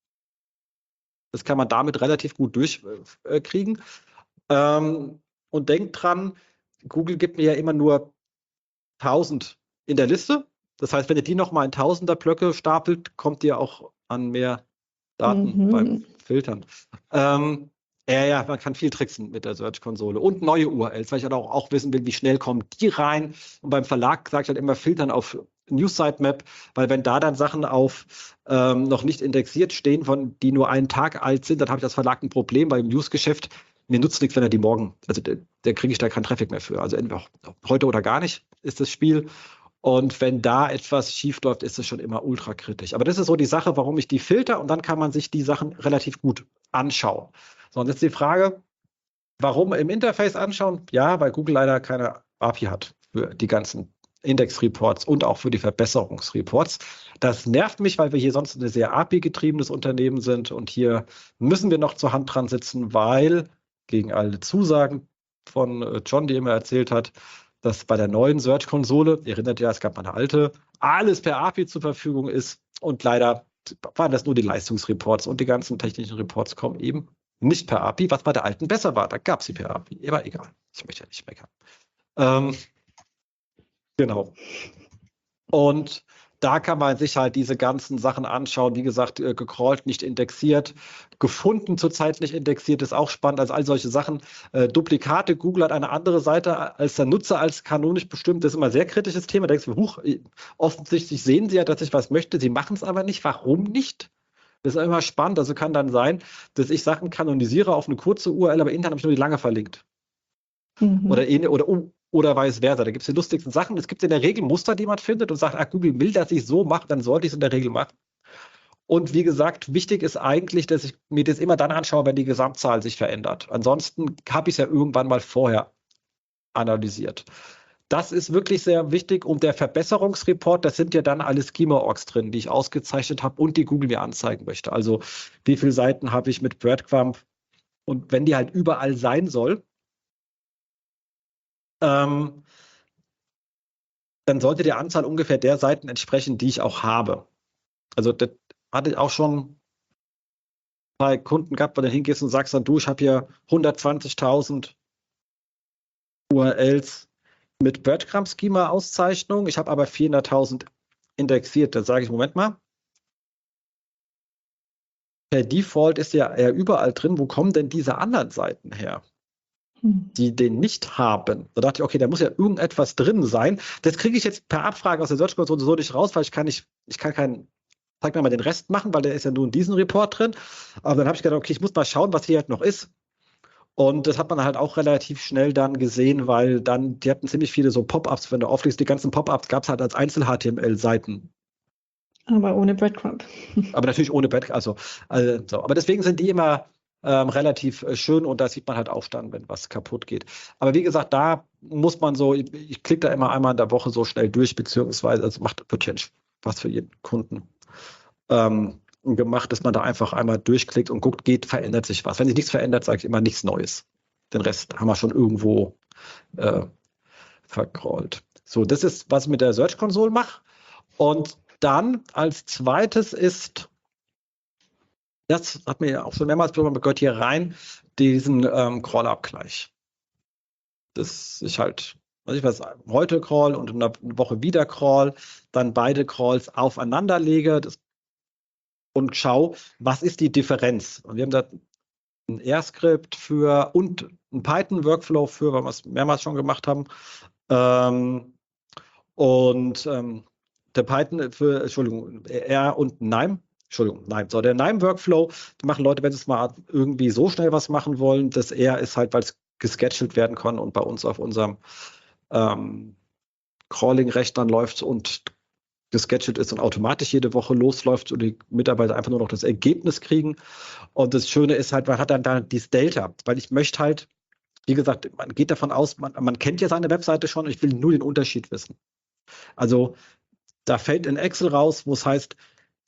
Das kann man damit relativ gut durchkriegen. Ähm, und denkt dran, Google gibt mir ja immer nur tausend in der Liste. Das heißt, wenn ihr die nochmal in Tausender-Blöcke stapelt, kommt ihr auch an mehr Daten mhm. beim Filtern. Ähm, ja, ja, man kann viel tricksen mit der Search-Konsole. Und neue U R Ls, weil ich halt auch, auch wissen will, wie schnell kommen die rein. Und beim Verlag sage ich halt immer filtern auf News-Sitemap, weil wenn da dann Sachen auf ähm, noch nicht indexiert stehen, von die nur einen Tag alt sind, dann habe ich als Verlag ein Problem, weil im News-Geschäft mir nutzt nichts, wenn er die morgen, also der, der kriege ich da keinen Traffic mehr für. Also entweder heute oder gar nicht ist das Spiel. Und wenn da etwas schief läuft, ist es schon immer ultra kritisch. Aber das ist so die Sache, warum ich die filter und dann kann man sich die Sachen relativ gut anschauen. So, und jetzt die Frage, warum im Interface anschauen? Ja, weil Google leider keine A P I hat für die ganzen Index-Reports und auch für die Verbesserungsreports. Das nervt mich, weil wir hier sonst ein sehr A P I-getriebenes Unternehmen sind und hier müssen wir noch zur Hand dran sitzen, weil gegen alle Zusagen von John, die immer erzählt hat, dass bei der neuen Search-Konsole, ihr erinnert ja, es gab mal eine alte, alles per A P I zur Verfügung ist und leider waren das nur die Leistungsreports und die ganzen technischen Reports kommen eben nicht per A P I, was bei der alten besser war. Da gab es sie per A P I, aber egal, ich möchte ja nicht meckern. Ähm, genau. Und da kann man sich halt diese ganzen Sachen anschauen. Wie gesagt, äh, gecrawlt, nicht indexiert. Gefunden, zurzeit nicht indexiert, ist auch spannend. Also all solche Sachen. Äh, Duplikate, Google hat eine andere Seite als der Nutzer als kanonisch bestimmt. Das ist immer ein sehr kritisches Thema. Da denkst du, huch, offensichtlich sehen sie ja, dass ich was möchte. Sie machen es aber nicht. Warum nicht? Das ist immer spannend. Also kann dann sein, dass ich Sachen kanonisiere auf eine kurze U R L, aber intern habe ich nur die lange verlinkt. Mhm. Oder, oder um. Oder vice versa. Da gibt es die lustigsten Sachen. Es gibt in der Regel Muster, die man findet und sagt, ah, Google will, dass ich so mache, dann sollte ich es in der Regel machen. Und wie gesagt, wichtig ist eigentlich, dass ich mir das immer dann anschaue, wenn die Gesamtzahl sich verändert. Ansonsten habe ich es ja irgendwann mal vorher analysiert. Das ist wirklich sehr wichtig. Und der Verbesserungsreport, das sind ja dann alle Schema-Orgs drin, die ich ausgezeichnet habe und die Google mir anzeigen möchte. Also wie viele Seiten habe ich mit Breadcrumb und wenn die halt überall sein soll, Ähm, dann sollte die Anzahl ungefähr der Seiten entsprechen, die ich auch habe. Also das hatte ich auch schon bei Kunden gehabt, wo du hingehst und sagst dann, du, ich habe hier hundertzwanzigtausend U R Ls mit Breadcrumb-Schema-Auszeichnung, ich habe aber vierhunderttausend indexiert. Dann sage ich, Moment mal, per Default ist ja eher überall drin, wo kommen denn diese anderen Seiten her, die den nicht haben? Da dachte ich, okay, da muss ja irgendetwas drin sein. Das kriege ich jetzt per Abfrage aus der Search-Konsole so nicht raus, weil ich kann nicht, ich kann keinen, zeig mir mal den Rest machen, weil der ist ja nur in diesem Report drin. Aber dann habe ich gedacht, okay, ich muss mal schauen, was hier halt noch ist. Und das hat man halt auch relativ schnell dann gesehen, weil dann, die hatten ziemlich viele so Pop-ups, wenn du auflegst, die ganzen Pop-ups gab es halt als Einzel-H T M L-Seiten. Aber ohne Breadcrumb. Aber natürlich ohne Breadcrumb, also, also so. Aber deswegen sind die immer ähm, relativ äh, schön und da sieht man halt Aufstand, wenn was kaputt geht. Aber wie gesagt, da muss man so, ich, ich klicke da immer einmal in der Woche so schnell durch, beziehungsweise, also macht wirklich was für jeden Kunden ähm, gemacht, dass man da einfach einmal durchklickt und guckt, geht, verändert sich was. Wenn sich nichts verändert, sage ich immer nichts Neues. Den Rest haben wir schon irgendwo äh, vercrawlt. So, das ist, was ich mit der Search Console mache. Und dann als zweites ist, das hat mir ja auch schon mehrmals gehört, hier rein, diesen ähm, Crawl-Abgleich. Dass ich halt, was ich was, heute Crawl und in einer Woche wieder Crawl, dann beide Crawls aufeinander lege das, und schaue, was ist die Differenz. Und wir haben da ein R-Skript für und ein Python-Workflow für, weil wir es mehrmals schon gemacht haben. Ähm, und ähm, der Python für, Entschuldigung, R und Nime, Entschuldigung, Nime. So, der Nime-Workflow, die machen Leute, wenn sie es mal irgendwie so schnell was machen wollen, das R ist halt, weil es gescheduled werden kann und bei uns auf unserem ähm, Crawling-Rechnern läuft und gescheduled ist und automatisch jede Woche losläuft und die Mitarbeiter einfach nur noch das Ergebnis kriegen. Und das Schöne ist halt, man hat dann da dieses Delta, weil ich möchte halt, wie gesagt, man geht davon aus, man, man kennt ja seine Webseite schon und ich will nur den Unterschied wissen. Also da fällt in Excel raus, wo es heißt,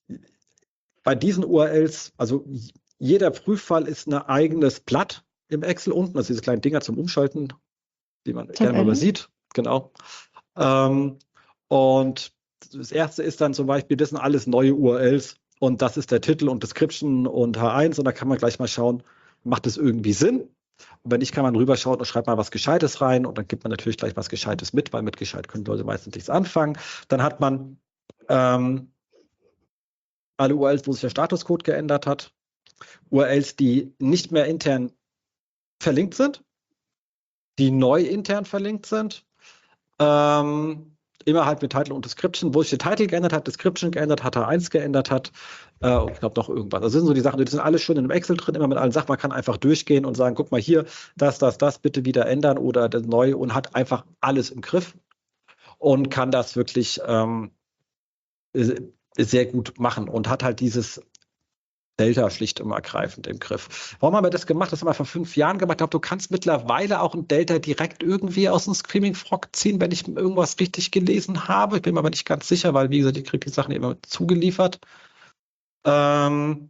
bei diesen U R Ls, also jeder Prüffall ist ein eigenes Blatt im Excel unten, also diese kleinen Dinger zum Umschalten, die man gerne mal übersieht. Genau. Ähm, und das erste ist dann zum Beispiel, das sind alles neue U R Ls und das ist der Titel und Description und H eins und da kann man gleich mal schauen, macht das irgendwie Sinn? Und wenn nicht, kann man rüberschauen und schreibt mal was Gescheites rein und dann gibt man natürlich gleich was Gescheites mit, weil mit Gescheit können Leute meistens nichts anfangen. Dann hat man ähm, alle U R Ls, wo sich der Statuscode geändert hat, U R Ls, die nicht mehr intern verlinkt sind, die neu intern verlinkt sind, ähm, immer halt mit Title und Description, wo sich der Title geändert hat, Description geändert hat, H eins geändert hat äh, und ich glaube noch irgendwas. Also das sind so die Sachen, die sind alles schön in einem Excel drin, immer mit allen Sachen. Man kann einfach durchgehen und sagen, guck mal hier, das, das, das bitte wieder ändern oder das neu und hat einfach alles im Griff und kann das wirklich ähm, sehr gut machen und hat halt dieses Delta schlicht und ergreifend im Griff. Warum haben wir das gemacht? Das haben wir vor fünf Jahren gemacht. Ich glaube, du kannst mittlerweile auch ein Delta direkt irgendwie aus dem Screaming Frog ziehen, wenn ich irgendwas richtig gelesen habe. Ich bin mir aber nicht ganz sicher, weil, wie gesagt, ich kriege die Sachen immer zugeliefert. Ähm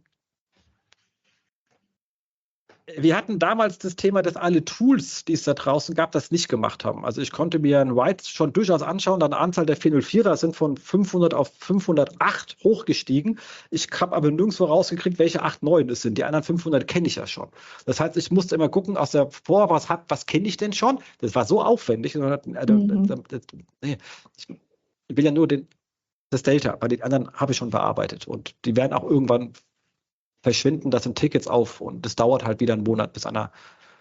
Wir hatten damals das Thema, dass alle Tools, die es da draußen gab, das nicht gemacht haben. Also ich konnte mir ein Write schon durchaus anschauen, dann eine Anzahl der vier null vierer sind von fünfhundert auf fünfhundertacht hochgestiegen. Ich habe aber nirgendwo rausgekriegt, welche acht neun es sind. Die anderen fünfhundert kenne ich ja schon. Das heißt, ich musste immer gucken, aus der Vor, was, was kenne ich denn schon? Das war so aufwendig. Mhm. Ich will ja nur den, das Delta, bei den anderen habe ich schon bearbeitet. Und die werden auch irgendwann verschwinden, das sind Tickets auf und das dauert halt wieder einen Monat, bis einer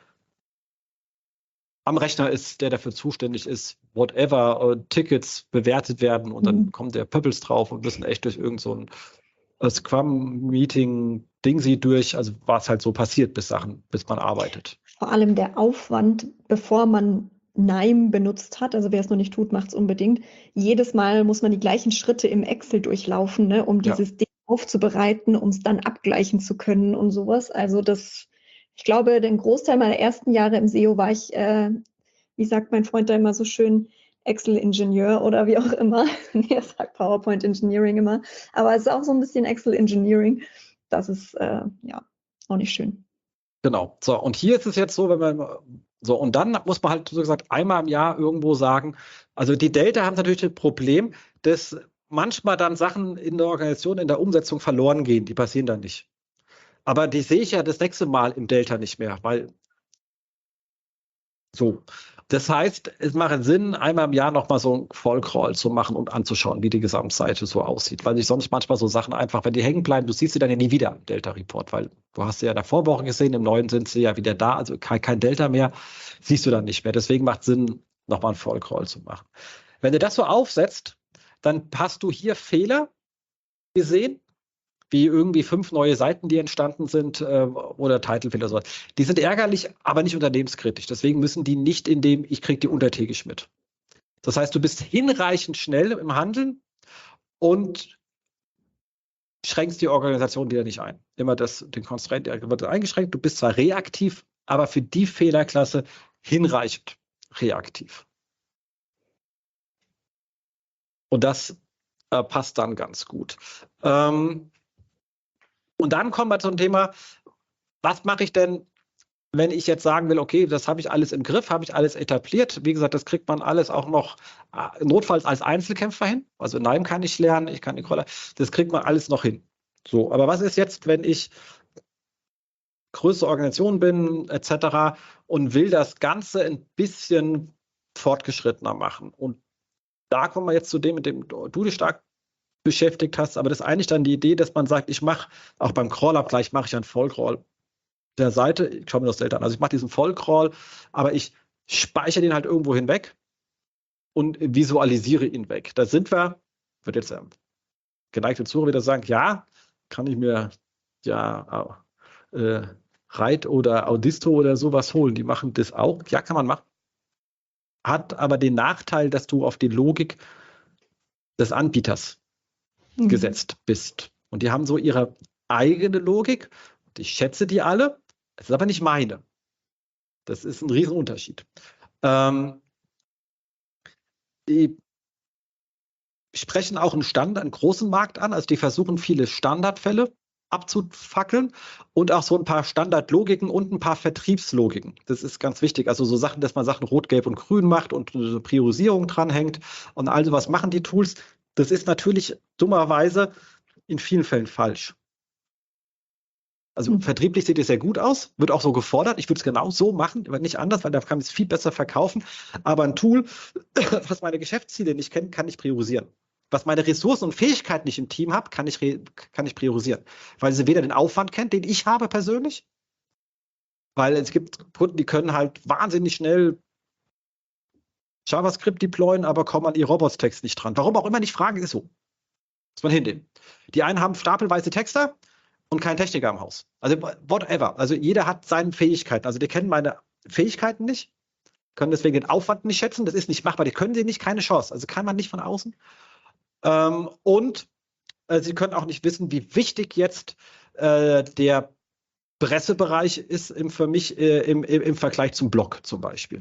am Rechner ist, der dafür zuständig ist, whatever, uh, Tickets bewertet werden und dann mhm. kommt der Pöppels drauf und müssen echt durch irgend so ein uh, Scrum-Meeting-Ding sie durch, also was halt so passiert, bis Sachen, bis man arbeitet. Vor allem der Aufwand, bevor man Nime benutzt hat, also wer es noch nicht tut, macht es unbedingt. Jedes Mal muss man die gleichen Schritte im Excel durchlaufen, ne, um dieses ja. Ding aufzubereiten, um es dann abgleichen zu können und sowas. Also das, ich glaube, den Großteil meiner ersten Jahre im S E O war ich, äh, wie sagt mein Freund da immer so schön, Excel-Ingenieur oder wie auch immer. Er sagt PowerPoint Engineering immer. Aber es ist auch so ein bisschen Excel-Engineering. Das ist, äh, ja, auch nicht schön. Genau. So, und hier ist es jetzt so, wenn man so, und dann muss man halt so gesagt einmal im Jahr irgendwo sagen, also die Delta haben natürlich das Problem, dass manchmal dann Sachen in der Organisation, in der Umsetzung verloren gehen, die passieren dann nicht. Aber die sehe ich ja das nächste Mal im Delta nicht mehr, weil so. Das heißt, es macht Sinn, einmal im Jahr nochmal so einen Vollcrawl zu machen und anzuschauen, wie die Gesamtseite so aussieht. Weil sich sonst manchmal so Sachen einfach, wenn die hängen bleiben, du siehst sie dann ja nie wieder im Delta-Report, weil du hast sie ja in der Vorwoche gesehen, im neuen sind sie ja wieder da, also kein, kein Delta mehr, siehst du dann nicht mehr. Deswegen macht es Sinn, nochmal einen Vollcrawl zu machen. Wenn du das so aufsetzt, dann hast du hier Fehler gesehen, wie irgendwie fünf neue Seiten, die entstanden sind äh, oder Titlefehler. So. Die sind ärgerlich, aber nicht unternehmenskritisch. Deswegen müssen die nicht in dem, ich kriege die untertägig mit. Das heißt, du bist hinreichend schnell im Handeln und schränkst die Organisation wieder nicht ein. immer das, den Constraint, der wird eingeschränkt. Du bist zwar reaktiv, aber für die Fehlerklasse hinreichend reaktiv. Und das äh, passt dann ganz gut. Ähm, und dann kommen wir zum Thema, was mache ich denn, wenn ich jetzt sagen will, okay, das habe ich alles im Griff, habe ich alles etabliert. Wie gesagt, das kriegt man alles auch noch äh, notfalls als Einzelkämpfer hin. Also N I M kann ich lernen, ich kann Nicola, das kriegt man alles noch hin. So, aber was ist jetzt, wenn ich größere Organisation bin, et cetera und will das Ganze ein bisschen fortgeschrittener machen? Und da kommen wir jetzt zu dem, mit dem du dich stark beschäftigt hast, aber das ist eigentlich dann die Idee, dass man sagt, ich mache, auch beim Crawl-Abgleich mache ich einen Vollcrawl der Seite, ich schaue mir das selten an, also ich mache diesen Vollcrawl, aber ich speichere den halt irgendwo hinweg und visualisiere ihn weg. Da sind wir, wird jetzt ähm, geneigte Zuhörer wieder sagen, ja, kann ich mir ja äh, Reit oder Audisto oder sowas holen, die machen das auch, ja, kann man machen. Hat aber den Nachteil, dass du auf die Logik des Anbieters mhm. gesetzt bist. Und die haben so ihre eigene Logik. Ich schätze die alle. Das ist aber nicht meine. Das ist ein Riesenunterschied. Ähm, die sprechen auch einen Standard, einen großen Markt an. Also die versuchen viele Standardfälle abzufackeln und auch so ein paar Standardlogiken und ein paar Vertriebslogiken. Das ist ganz wichtig. Also so Sachen, dass man Sachen rot, gelb und grün macht und eine Priorisierung dranhängt und all sowas machen die Tools. Das ist natürlich dummerweise in vielen Fällen falsch. Also mhm. vertrieblich sieht es sehr gut aus, wird auch so gefordert. Ich würde es genau so machen, aber nicht anders, weil da kann ich es viel besser verkaufen. Aber ein Tool, was meine Geschäftsziele nicht kennt, kann ich priorisieren. Was meine Ressourcen und Fähigkeiten nicht im Team habe, kann ich, kann ich priorisieren. Weil sie weder den Aufwand kennt, den ich habe persönlich, weil es gibt Kunden, die können halt wahnsinnig schnell JavaScript deployen, aber kommen an ihr Robots-Text nicht dran. Warum auch immer nicht fragen, ist so. Muss man hinnehmen. Die einen haben stapelweise Texter und keinen Techniker im Haus. Also whatever. Also jeder hat seine Fähigkeiten. Also die kennen meine Fähigkeiten nicht, können deswegen den Aufwand nicht schätzen. Das ist nicht machbar. Die können sie nicht, keine Chance. Also kann man nicht von außen. Ähm, und äh, sie können auch nicht wissen, wie wichtig jetzt äh, der Pressebereich ist im, für mich äh, im, im, im Vergleich zum Blog zum Beispiel.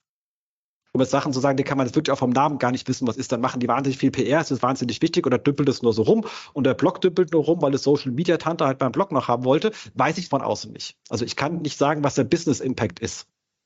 Um jetzt Sachen zu sagen, die kann man jetzt wirklich auch vom Namen gar nicht wissen, was ist, dann machen die wahnsinnig viel P R, es ist wahnsinnig wichtig oder düppelt es nur so rum und der Blog düppelt nur rum, weil es Social Media Tante halt beim Blog noch haben wollte, weiß ich von außen nicht. Also ich kann nicht sagen, was der Business Impact ist.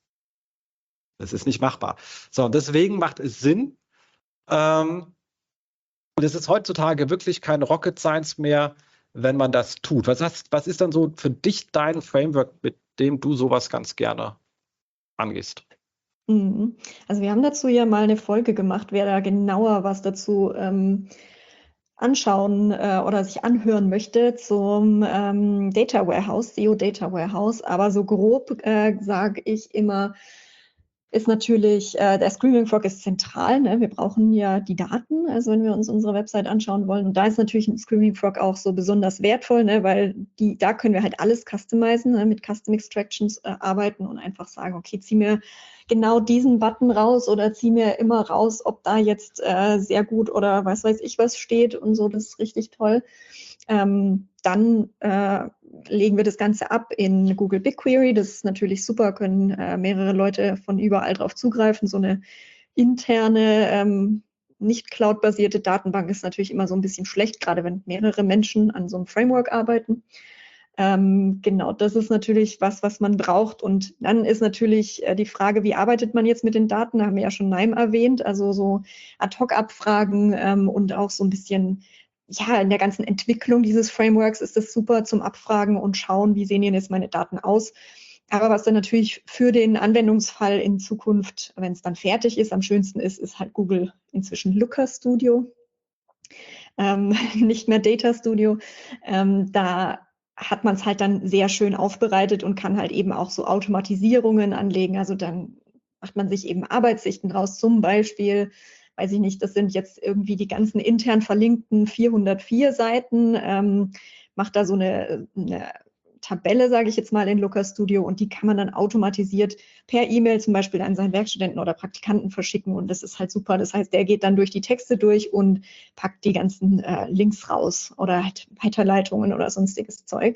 Das ist nicht machbar. So, und deswegen macht es Sinn, ähm, und es ist heutzutage wirklich kein Rocket Science mehr, wenn man das tut. Was, hast, was ist dann so für dich dein Framework, mit dem du sowas ganz gerne angehst? Also wir haben dazu ja mal eine Folge gemacht, wer da genauer was dazu ähm, anschauen äh, oder sich anhören möchte zum ähm, Data Warehouse, S E O Data Warehouse. Aber so grob äh, sage ich immer, ist natürlich, äh, der Screaming Frog ist zentral, ne? Wir brauchen ja die Daten, also wenn wir uns unsere Website anschauen wollen. Und da ist natürlich ein Screaming Frog auch so besonders wertvoll, ne? Weil die, da können wir halt alles customizen, ne? Mit Custom Extractions äh, arbeiten und einfach sagen, okay, zieh mir genau diesen Button raus oder zieh mir immer raus, ob da jetzt äh, sehr gut oder was weiß ich was steht und so, das ist richtig toll. Ähm, dann äh, legen wir das Ganze ab in Google BigQuery. Das ist natürlich super, können äh, mehrere Leute von überall drauf zugreifen. So eine interne, ähm, nicht cloud-basierte Datenbank ist natürlich immer so ein bisschen schlecht, gerade wenn mehrere Menschen an so einem Framework arbeiten. Ähm, genau, das ist natürlich was, was man braucht. Und dann ist natürlich äh, die Frage, wie arbeitet man jetzt mit den Daten? Da haben wir ja schon N I M erwähnt, also so Ad-Hoc-Abfragen ähm, und auch so ein bisschen, ja, in der ganzen Entwicklung dieses Frameworks ist das super zum Abfragen und schauen, wie sehen denn jetzt meine Daten aus. Aber was dann natürlich für den Anwendungsfall in Zukunft, wenn es dann fertig ist, am schönsten ist, ist halt Google inzwischen Looker Studio, ähm, nicht mehr Data Studio. Ähm, da hat man es halt dann sehr schön aufbereitet und kann halt eben auch so Automatisierungen anlegen. Also dann macht man sich eben Arbeitssichten draus, zum Beispiel, weiß ich nicht, das sind jetzt irgendwie die ganzen intern verlinkten vierhundertvier Seiten, ähm, macht da so eine, eine Tabelle, sage ich jetzt mal, in Looker Studio und die kann man dann automatisiert per E-Mail zum Beispiel an seinen Werkstudenten oder Praktikanten verschicken und das ist halt super. Das heißt, der geht dann durch die Texte durch und packt die ganzen äh, Links raus oder halt Weiterleitungen oder sonstiges Zeug.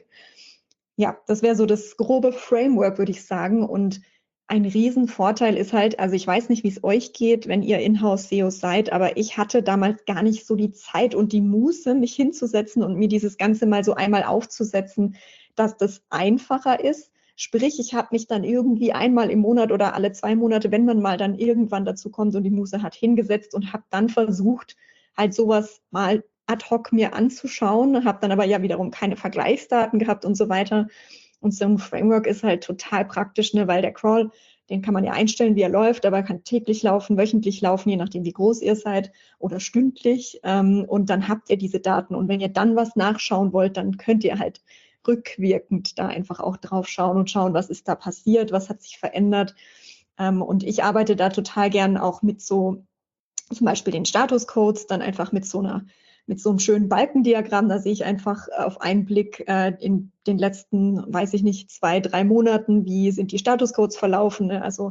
Ja, das wäre so das grobe Framework, würde ich sagen. Und ein Riesenvorteil ist halt, also ich weiß nicht, wie es euch geht, wenn ihr Inhouse-S E Os seid, aber ich hatte damals gar nicht so die Zeit und die Muße, mich hinzusetzen und mir dieses Ganze mal so einmal aufzusetzen, dass das einfacher ist. Sprich, ich habe mich dann irgendwie einmal im Monat oder alle zwei Monate, wenn man mal dann irgendwann dazu kommt und die Muße hat, hingesetzt und habe dann versucht, halt sowas mal ad hoc mir anzuschauen, habe dann aber ja wiederum keine Vergleichsdaten gehabt und so weiter. Und so ein Framework ist halt total praktisch, ne, weil der Crawl, den kann man ja einstellen, wie er läuft, aber er kann täglich laufen, wöchentlich laufen, je nachdem, wie groß ihr seid, oder stündlich. Ähm, und dann habt ihr diese Daten. Und wenn ihr dann was nachschauen wollt, dann könnt ihr halt rückwirkend da einfach auch drauf schauen und schauen, was ist da passiert, was hat sich verändert. Ähm, und ich arbeite da total gern auch mit so zum Beispiel den Statuscodes, dann einfach mit so einer mit so einem schönen Balkendiagramm, da sehe ich einfach auf einen Blick äh, in den letzten, weiß ich nicht, zwei, drei Monaten, wie sind die Statuscodes verlaufen. Ne? Also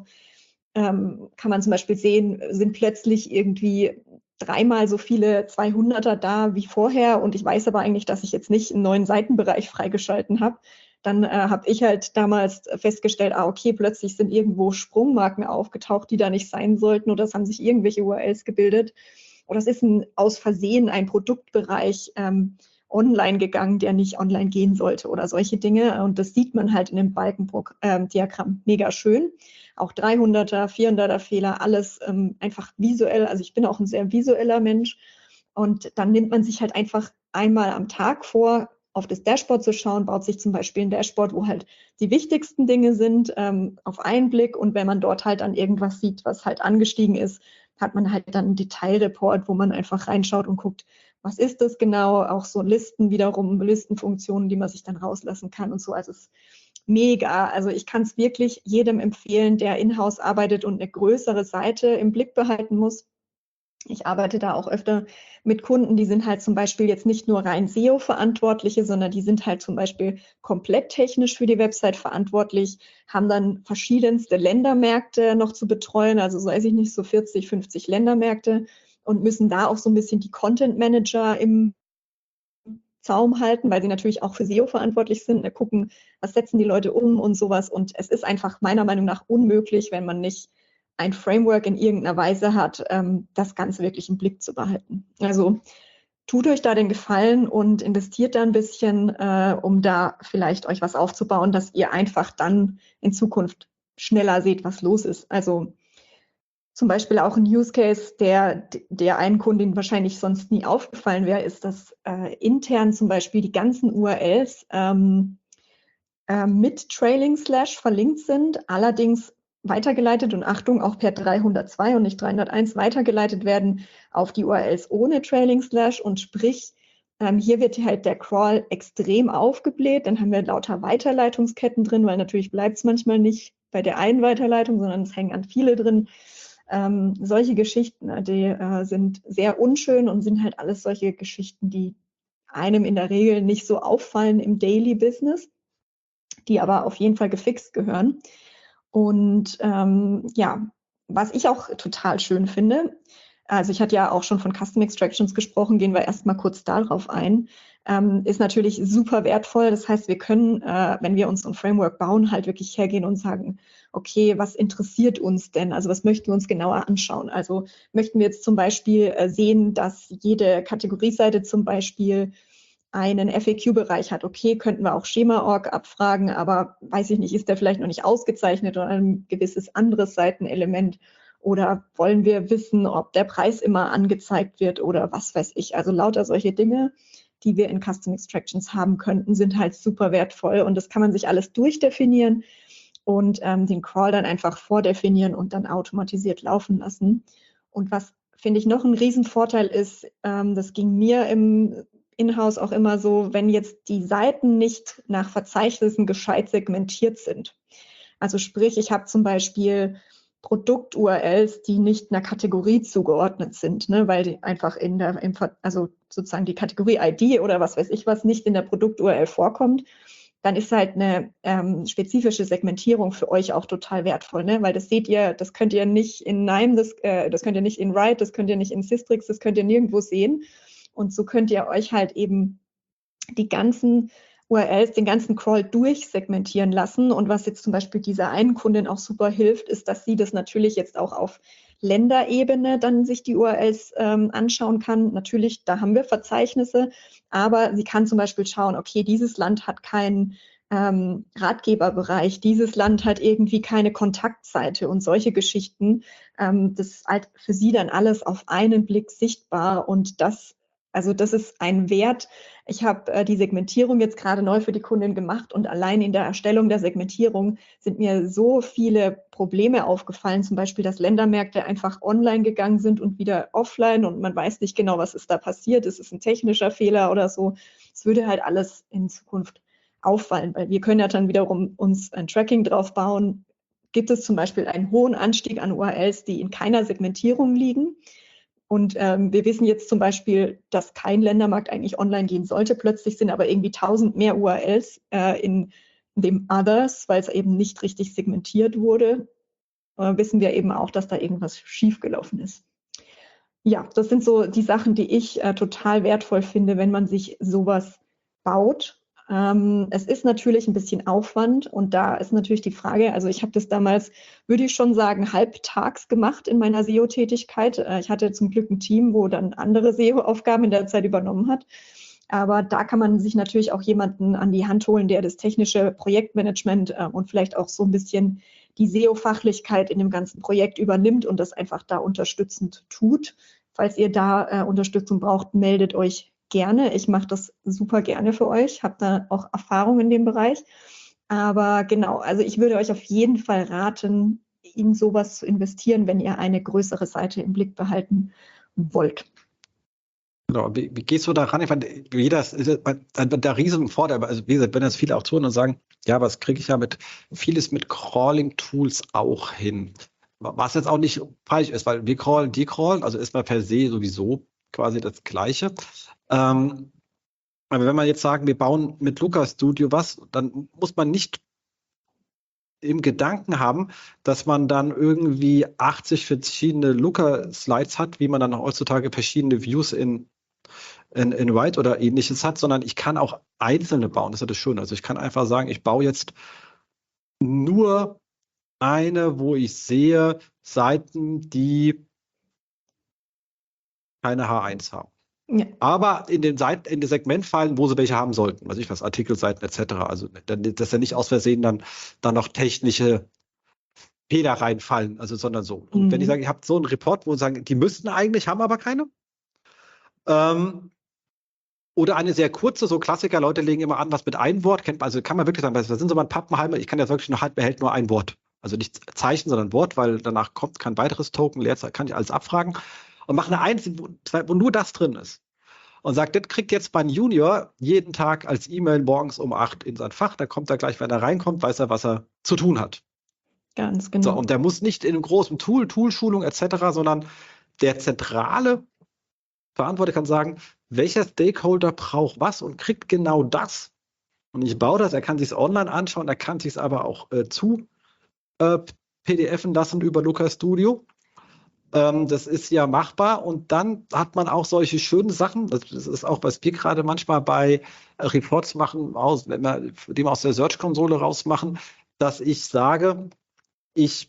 ähm, kann man zum Beispiel sehen, sind plötzlich irgendwie dreimal so viele zweihunderter da wie vorher und ich weiß aber eigentlich, dass ich jetzt nicht einen neuen Seitenbereich freigeschalten habe. Dann äh, habe ich halt damals festgestellt, ah okay, plötzlich sind irgendwo Sprungmarken aufgetaucht, die da nicht sein sollten oder es haben sich irgendwelche U R Ls gebildet. Oder es ist ein, aus Versehen ein Produktbereich ähm, online gegangen, der nicht online gehen sollte oder solche Dinge. Und das sieht man halt in dem Balkendiagramm ähm, mega schön. Auch dreihunderter, vierhunderter Fehler, alles ähm, einfach visuell. Also ich bin auch ein sehr visueller Mensch. Und dann nimmt man sich halt einfach einmal am Tag vor, auf das Dashboard zu schauen, baut sich zum Beispiel ein Dashboard, wo halt die wichtigsten Dinge sind, ähm, auf einen Blick. Und wenn man dort halt dann irgendwas sieht, was halt angestiegen ist, hat man halt dann einen Detailreport, wo man einfach reinschaut und guckt, was ist das genau, auch so Listen wiederum, Listenfunktionen, die man sich dann rauslassen kann und so. Also es ist mega. Also ich kann es wirklich jedem empfehlen, der in-house arbeitet und eine größere Seite im Blick behalten muss. Ich arbeite da auch öfter mit Kunden, die sind halt zum Beispiel jetzt nicht nur rein S E O-Verantwortliche, sondern die sind halt zum Beispiel komplett technisch für die Website verantwortlich, haben dann verschiedenste Ländermärkte noch zu betreuen, also so weiß ich nicht, so vierzig, fünfzig Ländermärkte und müssen da auch so ein bisschen die Content-Manager im Zaum halten, weil sie natürlich auch für S E O verantwortlich sind, ne, gucken, was setzen die Leute um und sowas. Und es ist einfach meiner Meinung nach unmöglich, wenn man nicht ein Framework in irgendeiner Weise hat, ähm, das Ganze wirklich im Blick zu behalten. Also tut euch da den Gefallen und investiert da ein bisschen, äh, um da vielleicht euch was aufzubauen, dass ihr einfach dann in Zukunft schneller seht, was los ist. Also zum Beispiel auch ein Use Case, der, der einen Kunden wahrscheinlich sonst nie aufgefallen wäre, ist, dass äh, intern zum Beispiel die ganzen U R Ls ähm, äh, mit Trailing Slash verlinkt sind, allerdings weitergeleitet und Achtung, auch per dreihundertzwei und nicht dreihunderteins weitergeleitet werden auf die U R Ls ohne Trailing Slash und sprich, ähm, hier wird halt der Crawl extrem aufgebläht, dann haben wir lauter Weiterleitungsketten drin, weil natürlich bleibt es manchmal nicht bei der einen Weiterleitung, sondern es hängen an viele drin. Ähm, solche Geschichten, die äh, sind sehr unschön und sind halt alles solche Geschichten, die einem in der Regel nicht so auffallen im Daily Business, die aber auf jeden Fall gefixt gehören. Und ähm, ja, was ich auch total schön finde, also ich hatte ja auch schon von Custom Extractions gesprochen, gehen wir erstmal kurz darauf ein, ähm, ist natürlich super wertvoll. Das heißt, wir können, äh, wenn wir uns ein Framework bauen, halt wirklich hergehen und sagen, okay, was interessiert uns denn? Also was möchten wir uns genauer anschauen? Also möchten wir jetzt zum Beispiel äh, sehen, dass jede Kategorieseite zum Beispiel einen F A Q-Bereich hat. Okay, könnten wir auch Schema Punkt org abfragen, aber weiß ich nicht, ist der vielleicht noch nicht ausgezeichnet oder ein gewisses anderes Seitenelement? Oder wollen wir wissen, ob der Preis immer angezeigt wird oder was weiß ich? Also lauter solche Dinge, die wir in Custom Extractions haben könnten, sind halt super wertvoll und das kann man sich alles durchdefinieren und ähm, den Crawl dann einfach vordefinieren und dann automatisiert laufen lassen. Und was, finde ich, noch ein Riesenvorteil ist, ähm, das ging mir im in-house auch immer so, wenn jetzt die Seiten nicht nach Verzeichnissen gescheit segmentiert sind. Also sprich, ich habe zum Beispiel Produkt-U R Ls, die nicht einer Kategorie zugeordnet sind, ne, weil die einfach in der, im, also sozusagen die Kategorie-I D oder was weiß ich was nicht in der Produkt-U R L vorkommt, dann ist halt eine ähm, spezifische Segmentierung für euch auch total wertvoll, ne? Weil das seht ihr, das könnt ihr nicht in Nime, das, äh, das könnt ihr nicht in Write, das könnt ihr nicht in Systrix, das könnt ihr nirgendwo sehen. Und so könnt ihr euch halt eben die ganzen U R Ls, den ganzen Crawl durchsegmentieren lassen. Und was jetzt zum Beispiel dieser einen Kundin auch super hilft, ist, dass sie das natürlich jetzt auch auf Länderebene dann sich die U R Ls ähm, anschauen kann. Natürlich, da haben wir Verzeichnisse, aber sie kann zum Beispiel schauen, okay, dieses Land hat keinen ähm, Ratgeberbereich, dieses Land hat irgendwie keine Kontaktseite und solche Geschichten. Ähm, das ist halt für sie dann alles auf einen Blick sichtbar und das Also das ist ein Wert. Ich habe äh, die Segmentierung jetzt gerade neu für die Kundin gemacht und allein in der Erstellung der Segmentierung sind mir so viele Probleme aufgefallen, zum Beispiel, dass Ländermärkte einfach online gegangen sind und wieder offline und man weiß nicht genau, was ist da passiert. Ist es ein technischer Fehler oder so? Es würde halt alles in Zukunft auffallen, weil wir können ja dann wiederum uns ein Tracking drauf bauen. Gibt es zum Beispiel einen hohen Anstieg an U R Ls, die in keiner Segmentierung liegen? Und ähm, wir wissen jetzt zum Beispiel, dass kein Ländermarkt eigentlich online gehen sollte. Plötzlich sind aber irgendwie tausend mehr U R Ls äh, in dem Others, weil es eben nicht richtig segmentiert wurde. Äh, wissen wir eben auch, dass da irgendwas schiefgelaufen ist. Ja, das sind so die Sachen, die ich äh, total wertvoll finde, wenn man sich sowas baut. Ähm, es ist natürlich ein bisschen Aufwand und da ist natürlich die Frage, also ich habe das damals, würde ich schon sagen, halbtags gemacht in meiner S E O-Tätigkeit. Äh, ich hatte zum Glück ein Team, wo dann andere S E O-Aufgaben in der Zeit übernommen hat. Aber da kann man sich natürlich auch jemanden an die Hand holen, der das technische Projektmanagement äh, und vielleicht auch so ein bisschen die S E O-Fachlichkeit in dem ganzen Projekt übernimmt und das einfach da unterstützend tut. Falls ihr da äh, Unterstützung braucht, meldet euch gerne. Ich mache das super gerne für euch, habe da auch Erfahrung in dem Bereich. Aber genau, also ich würde euch auf jeden Fall raten, in sowas zu investieren, wenn ihr eine größere Seite im Blick behalten wollt. Genau, wie, wie gehst du da ran? Ich meine, jeder ist, ist der riesen Vorteil, also wie gesagt, wenn das viele auch tun und sagen, ja, aber das kriege ich ja mit vieles mit Crawling-Tools auch hin. Was jetzt auch nicht falsch ist, weil wir crawlen, die crawlen, also ist man per se sowieso quasi das Gleiche. Ähm, aber wenn wir jetzt sagen, wir bauen mit Looker Studio was, dann muss man nicht im Gedanken haben, dass man dann irgendwie achtzig verschiedene Looker-Slides hat, wie man dann heutzutage verschiedene Views in, in, in Write oder ähnliches hat, sondern ich kann auch einzelne bauen. Das ist ja das Schöne. Also ich kann einfach sagen, ich baue jetzt nur eine, wo ich sehe Seiten, die keine H eins haben. Ja. Aber in den Seiten, in den Segmentfallen, wo sie welche haben sollten, also ich was, Artikelseiten et cetera. Also dass ja nicht aus Versehen dann, dann noch technische Fehler reinfallen, also sondern so. Und mhm. wenn ich sage, ich habe so einen Report, wo sie sagen, die müssten eigentlich, haben aber keine. Ähm, oder eine sehr kurze, so Klassiker, Leute legen immer an, was mit einem Wort, kennt man, also kann man wirklich sagen, das sind so mal Pappenheimer, ich kann ja wirklich nur halt, behält nur ein Wort. Also nicht Zeichen, sondern Wort, weil danach kommt kein weiteres Token, Leerzeichen, kann ich alles abfragen. Und mache eine einzige, wo, wo nur das drin ist. Und sagt, das kriegt jetzt mein Junior jeden Tag als E-Mail morgens um acht in sein Fach. Da kommt er gleich, wenn er reinkommt, weiß er, was er zu tun hat. Ganz genau. So, und der muss nicht in einem großen Tool, Toolschulung et cetera, sondern der zentrale Verantwortliche kann sagen, welcher Stakeholder braucht was und kriegt genau das. Und ich baue das, er kann sich es online anschauen, er kann sich es aber auch äh, zu äh, P D F en lassen über Looker Studio. Das ist ja machbar und dann hat man auch solche schönen Sachen, das ist auch, was wir gerade manchmal bei Reports machen, aus, wenn wir die aus der Search-Konsole rausmachen, dass ich sage, ich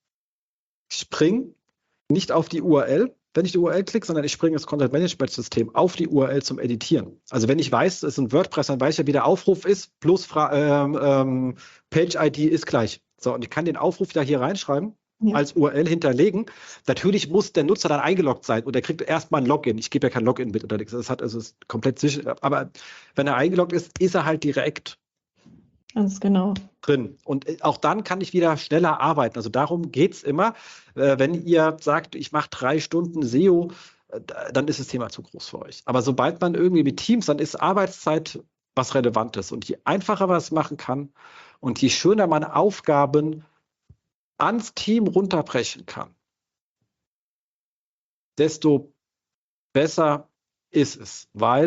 springe nicht auf die U R L, wenn ich die U R L klicke, sondern ich springe das Content-Management-System auf die U R L zum Editieren. Also wenn ich weiß, es ist ein WordPress, dann weiß ich ja, wie der Aufruf ist, plus ähm, ähm, Page-I D ist gleich. So, und ich kann den Aufruf da hier reinschreiben. Ja. Als U R L hinterlegen. Natürlich muss der Nutzer dann eingeloggt sein und er kriegt erstmal ein Login. Ich gebe ja kein Login mit oder nichts. Das hat also ist komplett sicher. Aber wenn er eingeloggt ist, ist er halt direkt ganz genau drin. Und auch dann kann ich wieder schneller arbeiten. Also darum geht es immer. Wenn ihr sagt, ich mache drei Stunden S E O, dann ist das Thema zu groß für euch. Aber sobald man irgendwie mit Teams, dann ist Arbeitszeit was Relevantes. Und je einfacher man es machen kann und je schöner man Aufgaben ans Team runterbrechen kann, desto besser ist es. Weil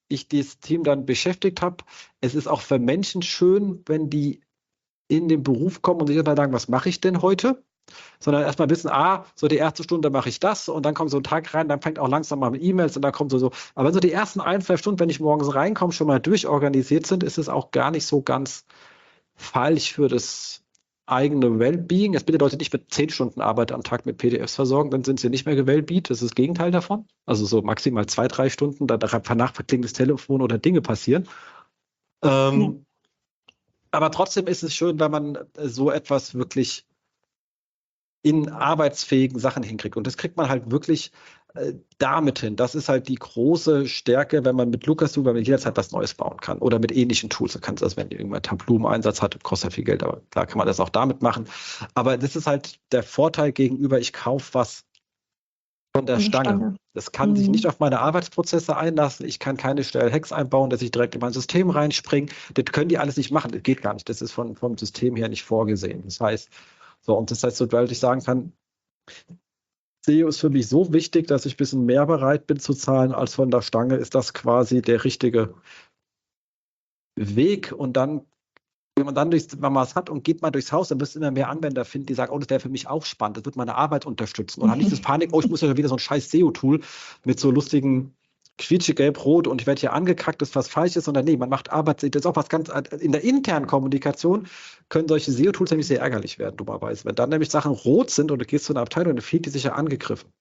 ich dieses Team dann beschäftigt habe, es ist auch für Menschen schön, wenn die in den Beruf kommen und sich dann sagen, was mache ich denn heute? Sondern erstmal wissen, ah, so die erste Stunde mache ich das und dann kommt so ein Tag rein, dann fängt auch langsam mal mit E-Mails und dann kommt so so. Aber wenn so die ersten ein, zwei Stunden, wenn ich morgens reinkomme, schon mal durchorganisiert sind, ist es auch gar nicht so ganz falsch für das eigene Wellbeing. Es bitte Leute nicht mit zehn Stunden Arbeit am Tag mit P D Fs versorgen, dann sind sie nicht mehr gewellbeat. Das ist das Gegenteil davon. Also so maximal zwei, drei Stunden, danach verklingt das Telefon oder Dinge passieren. Ähm, ja. Aber trotzdem ist es schön, wenn man so etwas wirklich in arbeitsfähigen Sachen hinkriegt. Und das kriegt man halt wirklich äh, damit hin. Das ist halt die große Stärke, wenn man mit Lucas Tool, weil man jederzeit was Neues bauen kann. Oder mit ähnlichen Tools. Du kannst das, wenn irgendwann Tableau im Einsatz hat, kostet ja viel Geld, aber klar kann man das auch damit machen. Aber das ist halt der Vorteil gegenüber, ich kaufe was von der Stange. Stange. Das kann mhm. sich nicht auf meine Arbeitsprozesse einlassen. Ich kann keine schnellen Hacks einbauen, dass ich direkt in mein System reinspringe. Das können die alles nicht machen. Das geht gar nicht. Das ist von, vom System her nicht vorgesehen. Das heißt, so, und das heißt, so, weil ich sagen kann, S E O ist für mich so wichtig, dass ich ein bisschen mehr bereit bin zu zahlen als von der Stange, ist das quasi der richtige Weg. Und dann, wenn man dann durchs, wenn man es hat und geht mal durchs Haus, dann wirst du immer mehr Anwender finden, die sagen, oh, das wäre für mich auch spannend, das wird meine Arbeit unterstützen. Und dann nicht das Panik, oh, ich muss ja wieder so ein scheiß S E O-Tool mit so lustigen quietsche gelb-rot und ich werde hier angekackt, dass was falsch ist, sondern nee, man macht Arbeit, das ist auch was ganz, in der internen Kommunikation können solche S E O-Tools nämlich sehr ärgerlich werden, dummerweise. Wenn dann nämlich Sachen rot sind und du gehst zu einer Abteilung, dann fühlt die sich ja angegriffen.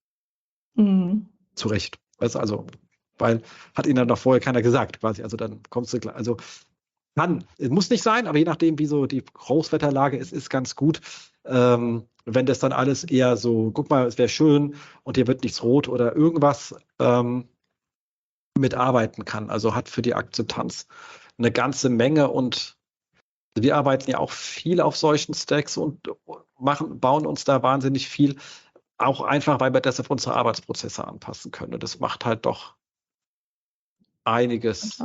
Mhm. Zu Recht. Weißt du, also, weil, hat ihnen dann noch vorher keiner gesagt, quasi, also dann kommst du, also, kann, es muss nicht sein, aber je nachdem, wie so die Großwetterlage ist, ist ganz gut, ähm, wenn das dann alles eher so, guck mal, es wäre schön und hier wird nichts rot oder irgendwas, ähm, mitarbeiten kann. Also hat für die Akzeptanz eine ganze Menge und wir arbeiten ja auch viel auf solchen Stacks und machen, bauen uns da wahnsinnig viel, auch einfach, weil wir das auf unsere Arbeitsprozesse anpassen können. Und das macht halt doch einiges.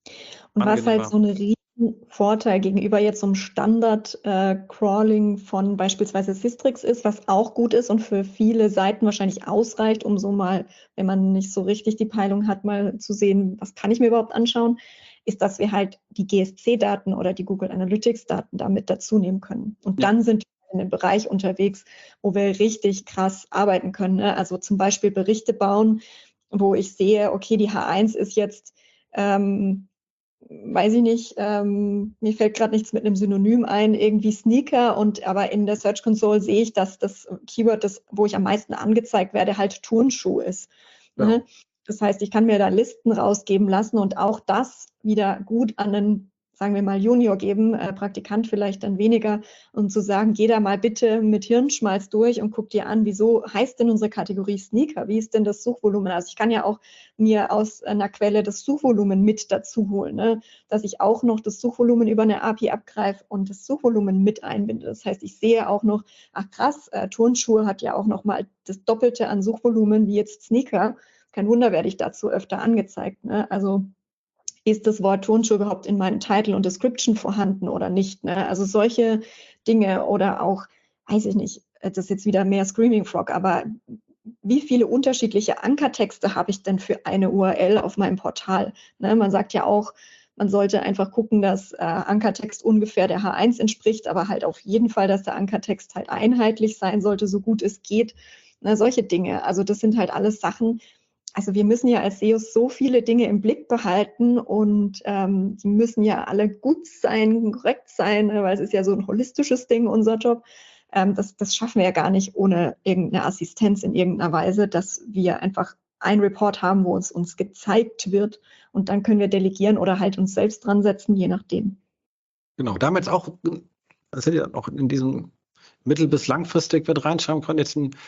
Und was halt so ein riesen Vorteil gegenüber jetzt so einem Standard-Crawling äh, von beispielsweise Systrix ist, was auch gut ist und für viele Seiten wahrscheinlich ausreicht, um so mal, wenn man nicht so richtig die Peilung hat, mal zu sehen, was kann ich mir überhaupt anschauen, ist, dass wir halt die G S C-Daten oder die Google Analytics-Daten damit dazu nehmen können. Und ja. dann sind wir in einem Bereich unterwegs, wo wir richtig krass arbeiten können. Ne? Also zum Beispiel Berichte bauen, wo ich sehe, okay, die H eins ist jetzt ähm, weiß ich nicht, ähm, mir fällt gerade nichts mit einem Synonym ein, irgendwie Sneaker und aber in der Search Console sehe ich, dass das Keyword, das, wo ich am meisten angezeigt werde, halt Turnschuh ist. Ja. Ne? Das heißt, ich kann mir da Listen rausgeben lassen und auch das wieder gut an einen, sagen wir mal, Junior geben, äh, Praktikant vielleicht dann weniger, und zu sagen, geh da mal bitte mit Hirnschmalz durch und guck dir an, wieso heißt denn unsere Kategorie Sneaker? Wie ist denn das Suchvolumen? Also ich kann ja auch mir aus einer Quelle das Suchvolumen mit dazu holen, ne? Dass ich auch noch das Suchvolumen über eine A P I abgreife und das Suchvolumen mit einbinde. Das heißt, ich sehe auch noch, ach krass, äh, Turnschuhe hat ja auch noch mal das Doppelte an Suchvolumen wie jetzt Sneaker. Kein Wunder, werde ich dazu öfter angezeigt, ne? Also ist das Wort Turnschuh überhaupt in meinem Title und Description vorhanden oder nicht? Ne? Also solche Dinge oder auch, weiß ich nicht, das ist jetzt wieder mehr Screaming Frog, aber wie viele unterschiedliche Ankertexte habe ich denn für eine U R L auf meinem Portal? Ne? Man sagt ja auch, man sollte einfach gucken, dass äh, Ankertext ungefähr der H eins entspricht, aber halt auf jeden Fall, dass der Ankertext halt einheitlich sein sollte, so gut es geht. Ne? Solche Dinge. Also das sind halt alles Sachen. Also wir müssen ja als S E Os so viele Dinge im Blick behalten und ähm, die müssen ja alle gut sein, korrekt sein, weil es ist ja so ein holistisches Ding, unser Job. Ähm, das, das schaffen wir ja gar nicht ohne irgendeine Assistenz in irgendeiner Weise, dass wir einfach einen Report haben, wo es uns gezeigt wird und dann können wir delegieren oder halt uns selbst dran setzen, je nachdem. Genau, da haben wir jetzt auch, das hätte ich auch in diesem mittel- bis langfristig mit reinschreiben können, jetzt ein,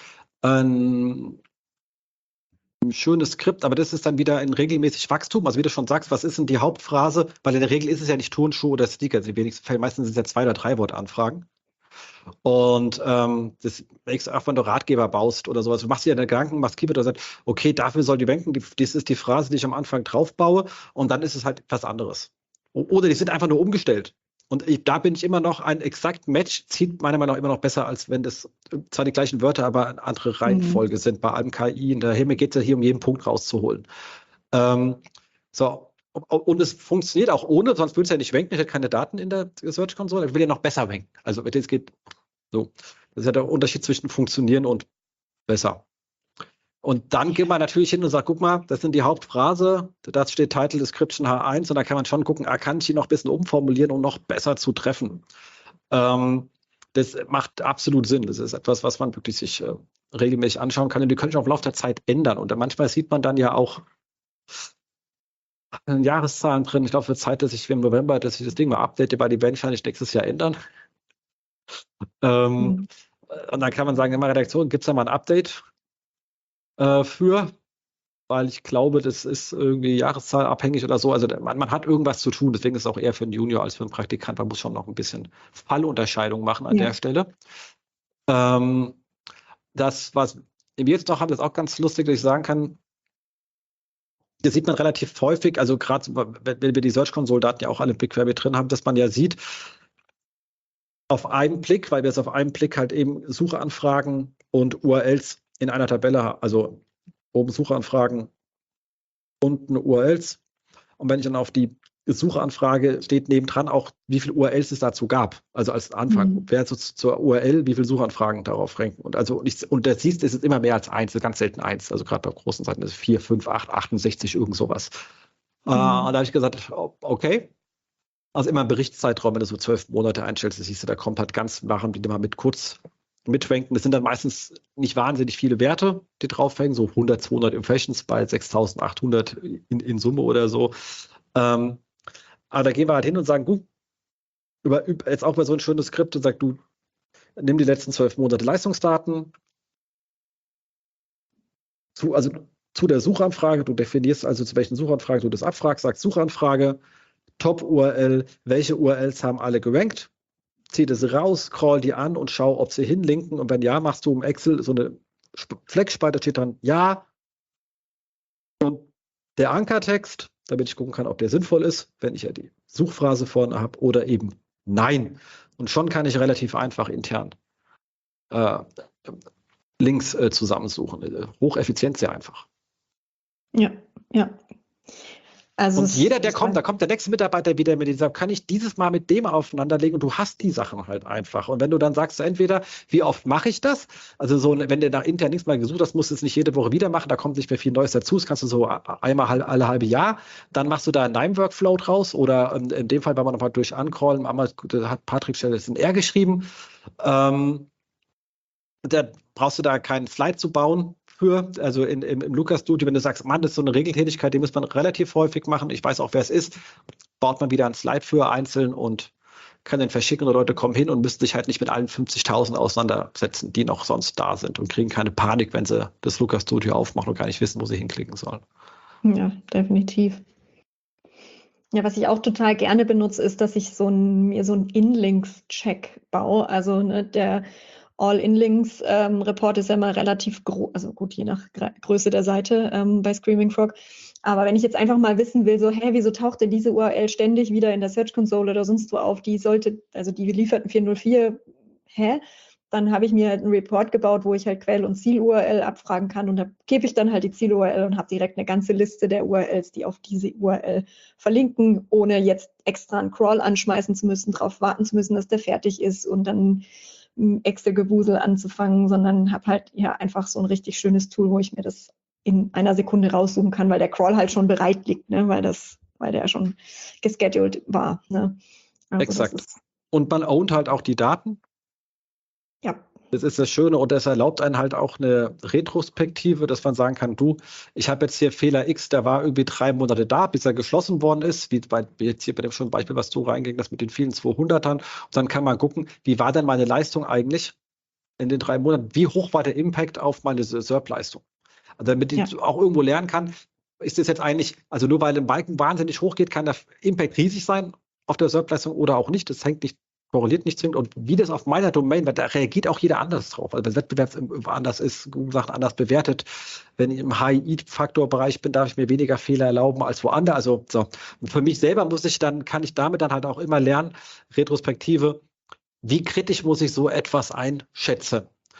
ein ein schönes Skript, aber das ist dann wieder ein regelmäßig Wachstum. Also wie du schon sagst, was ist denn die Hauptphrase? Weil in der Regel ist es ja nicht Turnschuh oder Sneaker. Die wenigsten Fälle, meistens sind es ja zwei oder drei Wortanfragen. Und ähm, das auch wenn du Ratgeber baust oder sowas, du machst dir eine Gedanken, machst Keyword oder sagst, okay, dafür soll die banken, die, das ist die Phrase, die ich am Anfang drauf baue und dann ist es halt etwas anderes. Oder die sind einfach nur umgestellt. Und ich, da bin ich immer noch, ein exakt Match zieht meiner Meinung nach immer noch besser, als wenn das zwar die gleichen Wörter, aber eine andere Reihenfolge mhm. sind. Bei allem K I, in der Himmel geht es ja hier, um jeden Punkt rauszuholen. Ähm, So, und es funktioniert auch ohne, sonst würde es ja nicht ranken, ich hätte keine Daten in der Search-Konsole, ich will ja noch besser ranken. Also es geht so. Das ist ja der Unterschied zwischen funktionieren und besser. Und dann geht man natürlich hin und sagt, guck mal, das sind die Hauptphrase, da steht Title Description H eins und da kann man schon gucken, ah, kann ich die noch ein bisschen umformulieren, um noch besser zu treffen. Ähm, das macht absolut Sinn. Das ist etwas, was man wirklich sich äh, regelmäßig anschauen kann. Und die können sich auch im Laufe der Zeit ändern. Und dann manchmal sieht man dann ja auch Jahreszahlen drin. Ich glaube, für Zeit, dass ich im November, dass ich das Ding mal update, weil die werden wahrscheinlich nächstes Jahr ändern. Ähm, mhm. Und dann kann man sagen, in meiner Redaktion gibt es da mal ein Update äh, für, weil ich glaube, das ist irgendwie Jahreszahl abhängig oder so. Also man, man hat irgendwas zu tun, deswegen ist es auch eher für einen Junior als für einen Praktikant. Man muss schon noch ein bisschen Fallunterscheidung machen an ja. der Stelle. Ähm, das, was wir jetzt noch haben, ist auch ganz lustig, dass ich sagen kann, das sieht man relativ häufig, also gerade wenn wir die Search-Console-Daten ja auch alle im BigQuery drin haben, dass man ja sieht, auf einen Blick, weil wir es auf einen Blick halt eben Suchanfragen und U R Ls in einer Tabelle haben, also oben Suchanfragen, unten U R Ls. Und wenn ich dann auf die Suchanfrage steht nebendran auch, wie viele U R Ls es dazu gab. Also als Anfang, mhm. wer zu, zur U R L, wie viele Suchanfragen darauf ranken. Und also nicht, und da siehst du, es ist immer mehr als eins, ganz selten eins. Also gerade bei großen Seiten ist es vier, fünf, acht, achtundsechzig, irgend sowas. Mhm. Uh, und da habe ich gesagt, okay. Also immer im Berichtszeitraum, wenn du so zwölf Monate einstellst, das siehst du, da kommt halt ganz machen, die mal mit kurz mitranken. Das sind dann meistens nicht wahnsinnig viele Werte, die draufhängen, so hundert, zweihundert Impressions bei sechstausendachthundert in, in Summe oder so. Ähm, aber da gehen wir halt hin und sagen, gut, über, über, jetzt auch mal so ein schönes Skript und sagt, du, nimm die letzten zwölf Monate Leistungsdaten, zu, also zu der Suchanfrage, du definierst also, zu welchen Suchanfragen du das abfragst, sagst Suchanfrage, Top-U R L, welche U R Ls haben alle gerankt, zieh das raus, crawl die an und schau, ob sie hinlinken. Und wenn ja, machst du im Excel so eine Fleckspalte, steht dann ja. Und der Ankertext, damit ich gucken kann, ob der sinnvoll ist, wenn ich ja die Suchphrase vorne habe, oder eben nein. Und schon kann ich relativ einfach intern äh, Links äh, zusammensuchen. Hocheffizient, sehr einfach. Ja, ja. Also und jeder, der kommt, da kommt der nächste Mitarbeiter wieder mit dem sagt, kann ich dieses Mal mit dem aufeinanderlegen und du hast die Sachen halt einfach. Und wenn du dann sagst, entweder, wie oft mache ich das? Also so, wenn du nach intern nichts mal gesucht hast, musst du es nicht jede Woche wieder machen, da kommt nicht mehr viel Neues dazu. Das kannst du so einmal alle halbe Jahr. Dann machst du da einen Nime-Workflow draus oder in dem Fall, wenn man nochmal durch ancrawlen, einmal hat Patrick Stelle das in R geschrieben. Ähm, da brauchst du da keinen Slide zu bauen. Für, also in, im, im Lukas Studio, wenn du sagst, Mann, das ist so eine Regeltätigkeit, die muss man relativ häufig machen, ich weiß auch, wer es ist, baut man wieder einen Slide für einzeln und kann den verschicken und Leute kommen hin und müssen sich halt nicht mit allen fünfzigtausend auseinandersetzen, die noch sonst da sind und kriegen keine Panik, wenn sie das Lukas Studio aufmachen und gar nicht wissen, wo sie hinklicken sollen. Ja, definitiv. Ja, was ich auch total gerne benutze, ist, dass ich so ein, mir so einen Inlinks-Check baue. Also ne, der All-In-Links-Report ähm, ist ja mal relativ groß, also gut, je nach Gra- Größe der Seite ähm, bei Screaming Frog. Aber wenn ich jetzt einfach mal wissen will, so, hä, wieso taucht denn diese U R L ständig wieder in der Search Console oder sonst wo auf, die sollte, also die gelieferten vier null vier, hä? Dann habe ich mir halt einen Report gebaut, wo ich halt Quell- und Ziel-U R L abfragen kann und da gebe ich dann halt die Ziel-U R L und habe direkt eine ganze Liste der U R Ls, die auf diese U R L verlinken, ohne jetzt extra einen Crawl anschmeißen zu müssen, darauf warten zu müssen, dass der fertig ist und dann Excel-Gewusel anzufangen, sondern habe halt ja einfach so ein richtig schönes Tool, wo ich mir das in einer Sekunde raussuchen kann, weil der Crawl halt schon bereit liegt, ne? weil das, weil der schon gescheduled war. Ne? Also exakt. Und man ownt halt auch die Daten. Ja. Das ist das Schöne und das erlaubt einen halt auch eine Retrospektive, dass man sagen kann, du, ich habe jetzt hier Fehler X, der war irgendwie drei Monate da, bis er geschlossen worden ist, wie bei wie jetzt hier bei dem schönen Beispiel, was du reinging, das mit den vielen zweihundertern. Und dann kann man gucken, wie war denn meine Leistung eigentlich in den drei Monaten? Wie hoch war der Impact auf meine S E R P-Leistung? Also damit ich ja. auch irgendwo lernen kann, ist das jetzt eigentlich, also nur weil ein Balken wahnsinnig hoch geht, kann der Impact riesig sein auf der S E R P-Leistung oder auch nicht. Das hängt nicht korreliert nicht zwingend und wie das auf meiner Domain, weil da reagiert auch jeder anders drauf. Also wenn Wettbewerb anders ist, Sachen anders bewertet. Wenn ich im High-E-Faktor-Bereich bin, darf ich mir weniger Fehler erlauben als woanders. Also so. Und für mich selber muss ich dann, kann ich damit dann halt auch immer lernen, Retrospektive, wie kritisch muss ich so etwas einschätzen?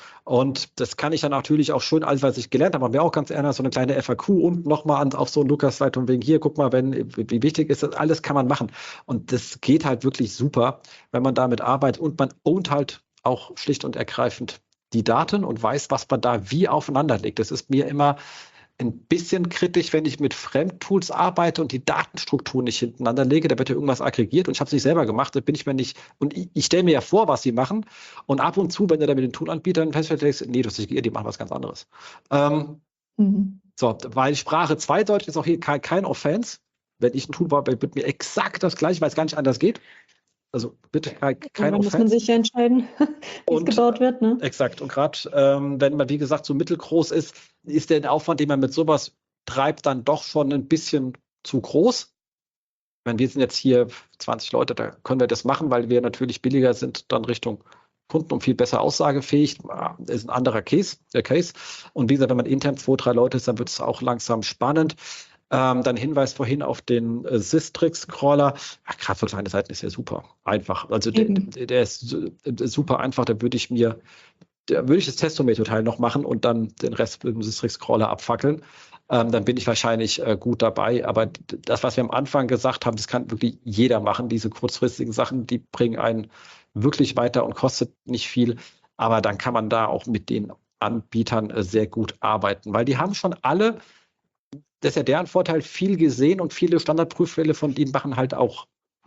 Und das kann ich dann natürlich auch schön, alles was ich gelernt habe, haben wir auch ganz ehrlich so eine kleine F A Q und nochmal auf so einen Lukas-Slide und wegen hier, guck mal, wenn, wie wichtig ist das, alles kann man machen. Und das geht halt wirklich super, wenn man damit arbeitet und man ownt halt auch schlicht und ergreifend die Daten und weiß, was man da wie aufeinander legt. Das ist mir immer ein bisschen kritisch, wenn ich mit Fremdtools arbeite und die Datenstruktur nicht hintereinander lege. Da wird ja irgendwas aggregiert und ich habe es nicht selber gemacht. Da bin ich mir nicht. Und ich, ich stelle mir ja vor, was sie machen. Und ab und zu, wenn du da mit den Toolanbietern feststellst, nee, das ist nicht, die machen was ganz anderes. Ähm, mhm. So, weil Sprache zweideutig ist auch hier kein, kein Offense. Wenn ich ein Tool baue, wird mir exakt das gleiche, weil es gar nicht anders geht. Also bitte kein, kein Offense. Muss man sich ja entscheiden, wie es gebaut wird. Ne? Exakt. Und gerade ähm, wenn man, wie gesagt, so mittelgroß ist, ist der Aufwand, den man mit sowas treibt, dann doch schon ein bisschen zu groß. Ich meine, wir sind jetzt hier zwanzig Leute, da können wir das machen, weil wir natürlich billiger sind, dann Richtung Kunden und viel besser aussagefähig. Das ist ein anderer Case, der Case. Und wie gesagt, wenn man intern zwei, drei Leute ist, dann wird es auch langsam spannend. Ähm, dann Hinweis vorhin auf den äh, Systrix-Crawler. Gerade für kleine Seiten ist ja super einfach. Also der, der ist äh, super einfach. Da würde ich mir, da würde ich das Testometer-Teil noch machen und dann den Rest mit dem Systrix-Crawler abfackeln. Ähm, dann bin ich wahrscheinlich äh, gut dabei. Aber das, was wir am Anfang gesagt haben, das kann wirklich jeder machen. Diese kurzfristigen Sachen, die bringen einen wirklich weiter und kostet nicht viel. Aber dann kann man da auch mit den Anbietern äh, sehr gut arbeiten, weil die haben schon alle, das ist ja deren Vorteil, viel gesehen und viele Standardprüffälle von denen machen halt auch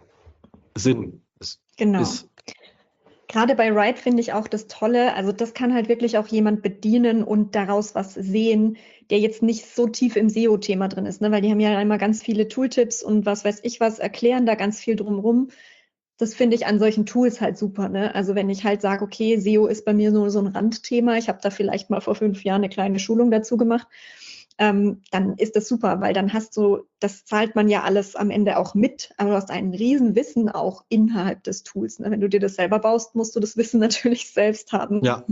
Sinn. Das genau. Ist Gerade bei Write finde ich auch das Tolle, also das kann halt wirklich auch jemand bedienen und daraus was sehen, der jetzt nicht so tief im S E O-Thema drin ist, ne? Weil die haben ja immer ganz viele Tooltips und was weiß ich was, erklären da ganz viel drumherum. Das finde ich an solchen Tools halt super, ne? Also wenn ich halt sage, okay, S E O ist bei mir nur so ein Randthema, ich habe da vielleicht mal vor fünf Jahren eine kleine Schulung dazu gemacht, Ähm, dann ist das super, weil dann hast du, das zahlt man ja alles am Ende auch mit, aber du hast ein Riesenwissen auch innerhalb des Tools. Ne? Wenn du dir das selber baust, musst du das Wissen natürlich selbst haben. Ja,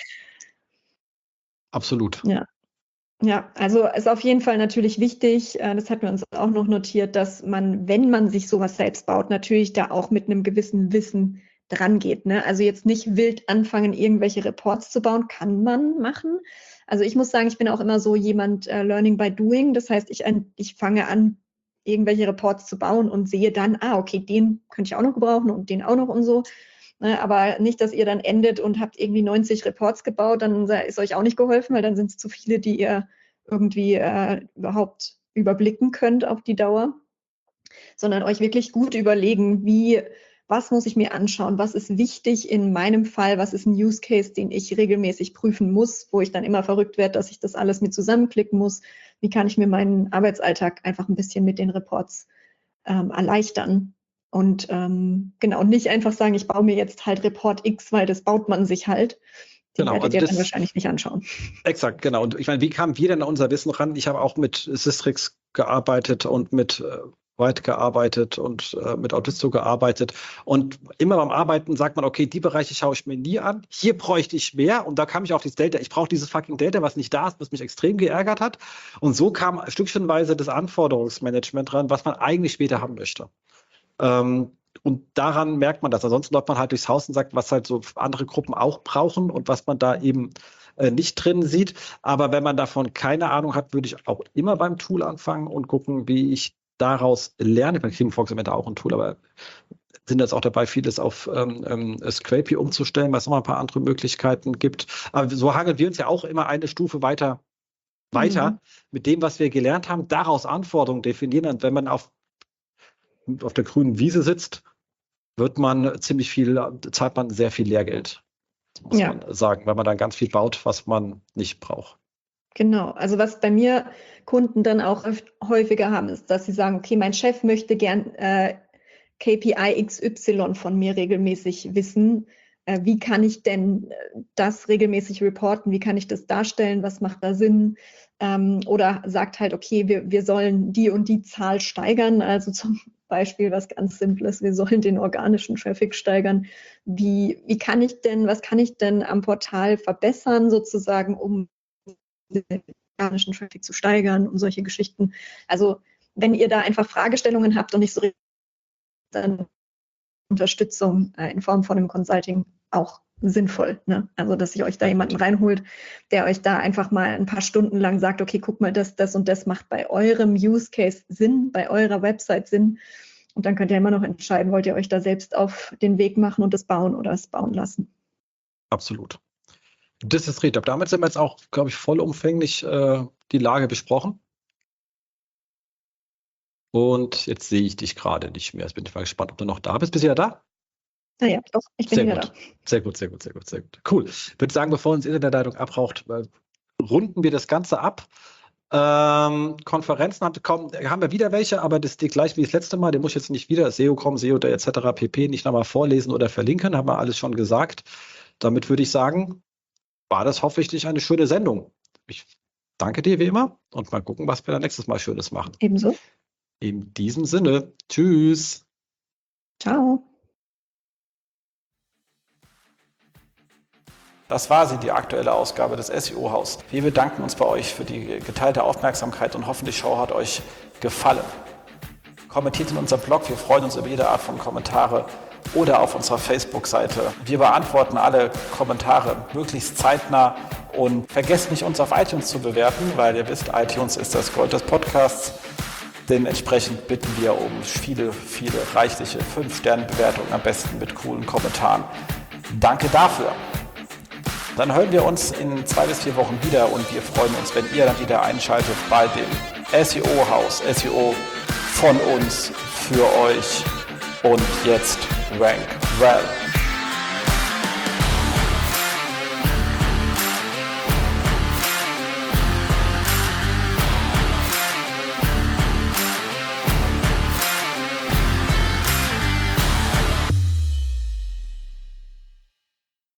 absolut. Ja. Ja, also ist auf jeden Fall natürlich wichtig, äh, das hatten wir uns auch noch notiert, dass man, wenn man sich sowas selbst baut, natürlich da auch mit einem gewissen Wissen dran geht. Ne? Also jetzt nicht wild anfangen, irgendwelche Reports zu bauen, kann man machen. Also ich muss sagen, ich bin auch immer so jemand äh, Learning by Doing. Das heißt, ich, ich fange an, irgendwelche Reports zu bauen und sehe dann, ah, okay, den könnte ich auch noch gebrauchen und den auch noch und so. Ne, aber nicht, dass ihr dann endet und habt irgendwie neunzig Reports gebaut, dann ist euch auch nicht geholfen, weil dann sind es zu viele, die ihr irgendwie äh, überhaupt überblicken könnt auf die Dauer. Sondern euch wirklich gut überlegen, wie, was muss ich mir anschauen, was ist wichtig in meinem Fall, was ist ein Use Case, den ich regelmäßig prüfen muss, wo ich dann immer verrückt werde, dass ich das alles mit zusammenklicken muss, wie kann ich mir meinen Arbeitsalltag einfach ein bisschen mit den Reports ähm, erleichtern und ähm, genau, nicht einfach sagen, ich baue mir jetzt halt Report X, weil das baut man sich halt. Den genau, werdet also ihr das, dann wahrscheinlich nicht anschauen. Exakt, genau. Und ich meine, wie kamen wir denn an unser Wissen ran? Ich habe auch mit Systrix gearbeitet und mit äh, Write gearbeitet und äh, mit Autisto gearbeitet. Und immer beim Arbeiten sagt man, okay, die Bereiche schaue ich mir nie an. Hier bräuchte ich mehr. Und da kam ich auf dieses Delta. Ich brauche dieses fucking Delta, was nicht da ist, was mich extrem geärgert hat. Und so kam stückchenweise das Anforderungsmanagement ran, was man eigentlich später haben möchte. Ähm, Und daran merkt man das. Ansonsten läuft man halt durchs Haus und sagt, was halt so andere Gruppen auch brauchen und was man da eben äh, nicht drin sieht. Aber wenn man davon keine Ahnung hat, würde ich auch immer beim Tool anfangen und gucken, wie ich daraus lerne. Ich meine, Climafox ist auch ein Tool, aber sind jetzt auch dabei, vieles auf ähm, ähm, Scrapy umzustellen, weil es noch mal ein paar andere Möglichkeiten gibt. Aber so hangeln wir uns ja auch immer eine Stufe weiter, weiter mhm. mit dem, was wir gelernt haben, daraus Anforderungen definieren. Und wenn man auf auf der grünen Wiese sitzt, wird man ziemlich viel, zahlt man sehr viel Lehrgeld, muss ja. man sagen, weil man dann ganz viel baut, was man nicht braucht. Genau, also was bei mir Kunden dann auch häufiger haben, ist, dass sie sagen, okay, mein Chef möchte gern äh, K P I X Y von mir regelmäßig wissen. Äh, wie kann ich denn das regelmäßig reporten? Wie kann ich das darstellen? Was macht da Sinn? Ähm, oder sagt halt, okay, wir, wir sollen die und die Zahl steigern, also zum Beispiel was ganz Simples, wir sollen den organischen Traffic steigern. Wie, wie kann ich denn, was kann ich denn am Portal verbessern, sozusagen, um den organischen Traffic zu steigern, um solche Geschichten. Also wenn ihr da einfach Fragestellungen habt und nicht so richtig, dann Unterstützung äh, in Form von einem Consulting auch sinnvoll. Ne? Also, dass ihr euch da jemanden reinholt, der euch da einfach mal ein paar Stunden lang sagt, okay, guck mal, das, das und das macht bei eurem Use Case Sinn, bei eurer Website Sinn. Und dann könnt ihr immer noch entscheiden, wollt ihr euch da selbst auf den Weg machen und es bauen oder es bauen lassen. Absolut. Das ist richtig. Damit sind wir jetzt auch, glaube ich, vollumfänglich äh, die Lage besprochen. Und jetzt sehe ich dich gerade nicht mehr. Jetzt bin ich mal gespannt, ob du noch da bist. Bist du ja da? Ah ja, doch, ich bin Sehr wieder gut. da. Sehr gut, sehr gut, sehr gut, sehr gut. Cool. Ich würde sagen, bevor uns die Internetleitung abraucht, äh, runden wir das Ganze ab. Ähm, Konferenzen haben, kommen, haben wir wieder welche, aber das ist die gleich wie das letzte Mal. Den muss ich jetzt nicht wieder S E O Punkt com, S E O et cetera pp. Nicht nochmal vorlesen oder verlinken, haben wir alles schon gesagt. Damit würde ich sagen, war das hoffentlich eine schöne Sendung. Ich danke dir wie immer und mal gucken, was wir dann nächstes Mal Schönes machen. Ebenso. In diesem Sinne, tschüss. Ciao. Das war sie, die aktuelle Ausgabe des S E O-Haus. Wir bedanken uns bei euch für die geteilte Aufmerksamkeit und hoffen, die Show hat euch gefallen. Kommentiert in unserem Blog, wir freuen uns über jede Art von Kommentare oder auf unserer Facebook-Seite. Wir beantworten alle Kommentare möglichst zeitnah und vergesst nicht, uns auf iTunes zu bewerten, weil ihr wisst, iTunes ist das Gold des Podcasts. Dementsprechend bitten wir um viele, viele reichliche fünf Sterne Bewertungen, am besten mit coolen Kommentaren. Danke dafür. Dann hören wir uns in zwei bis vier Wochen wieder und wir freuen uns, wenn ihr dann wieder einschaltet bei dem S E O-Haus. S E O von uns, für euch und jetzt Rank Well.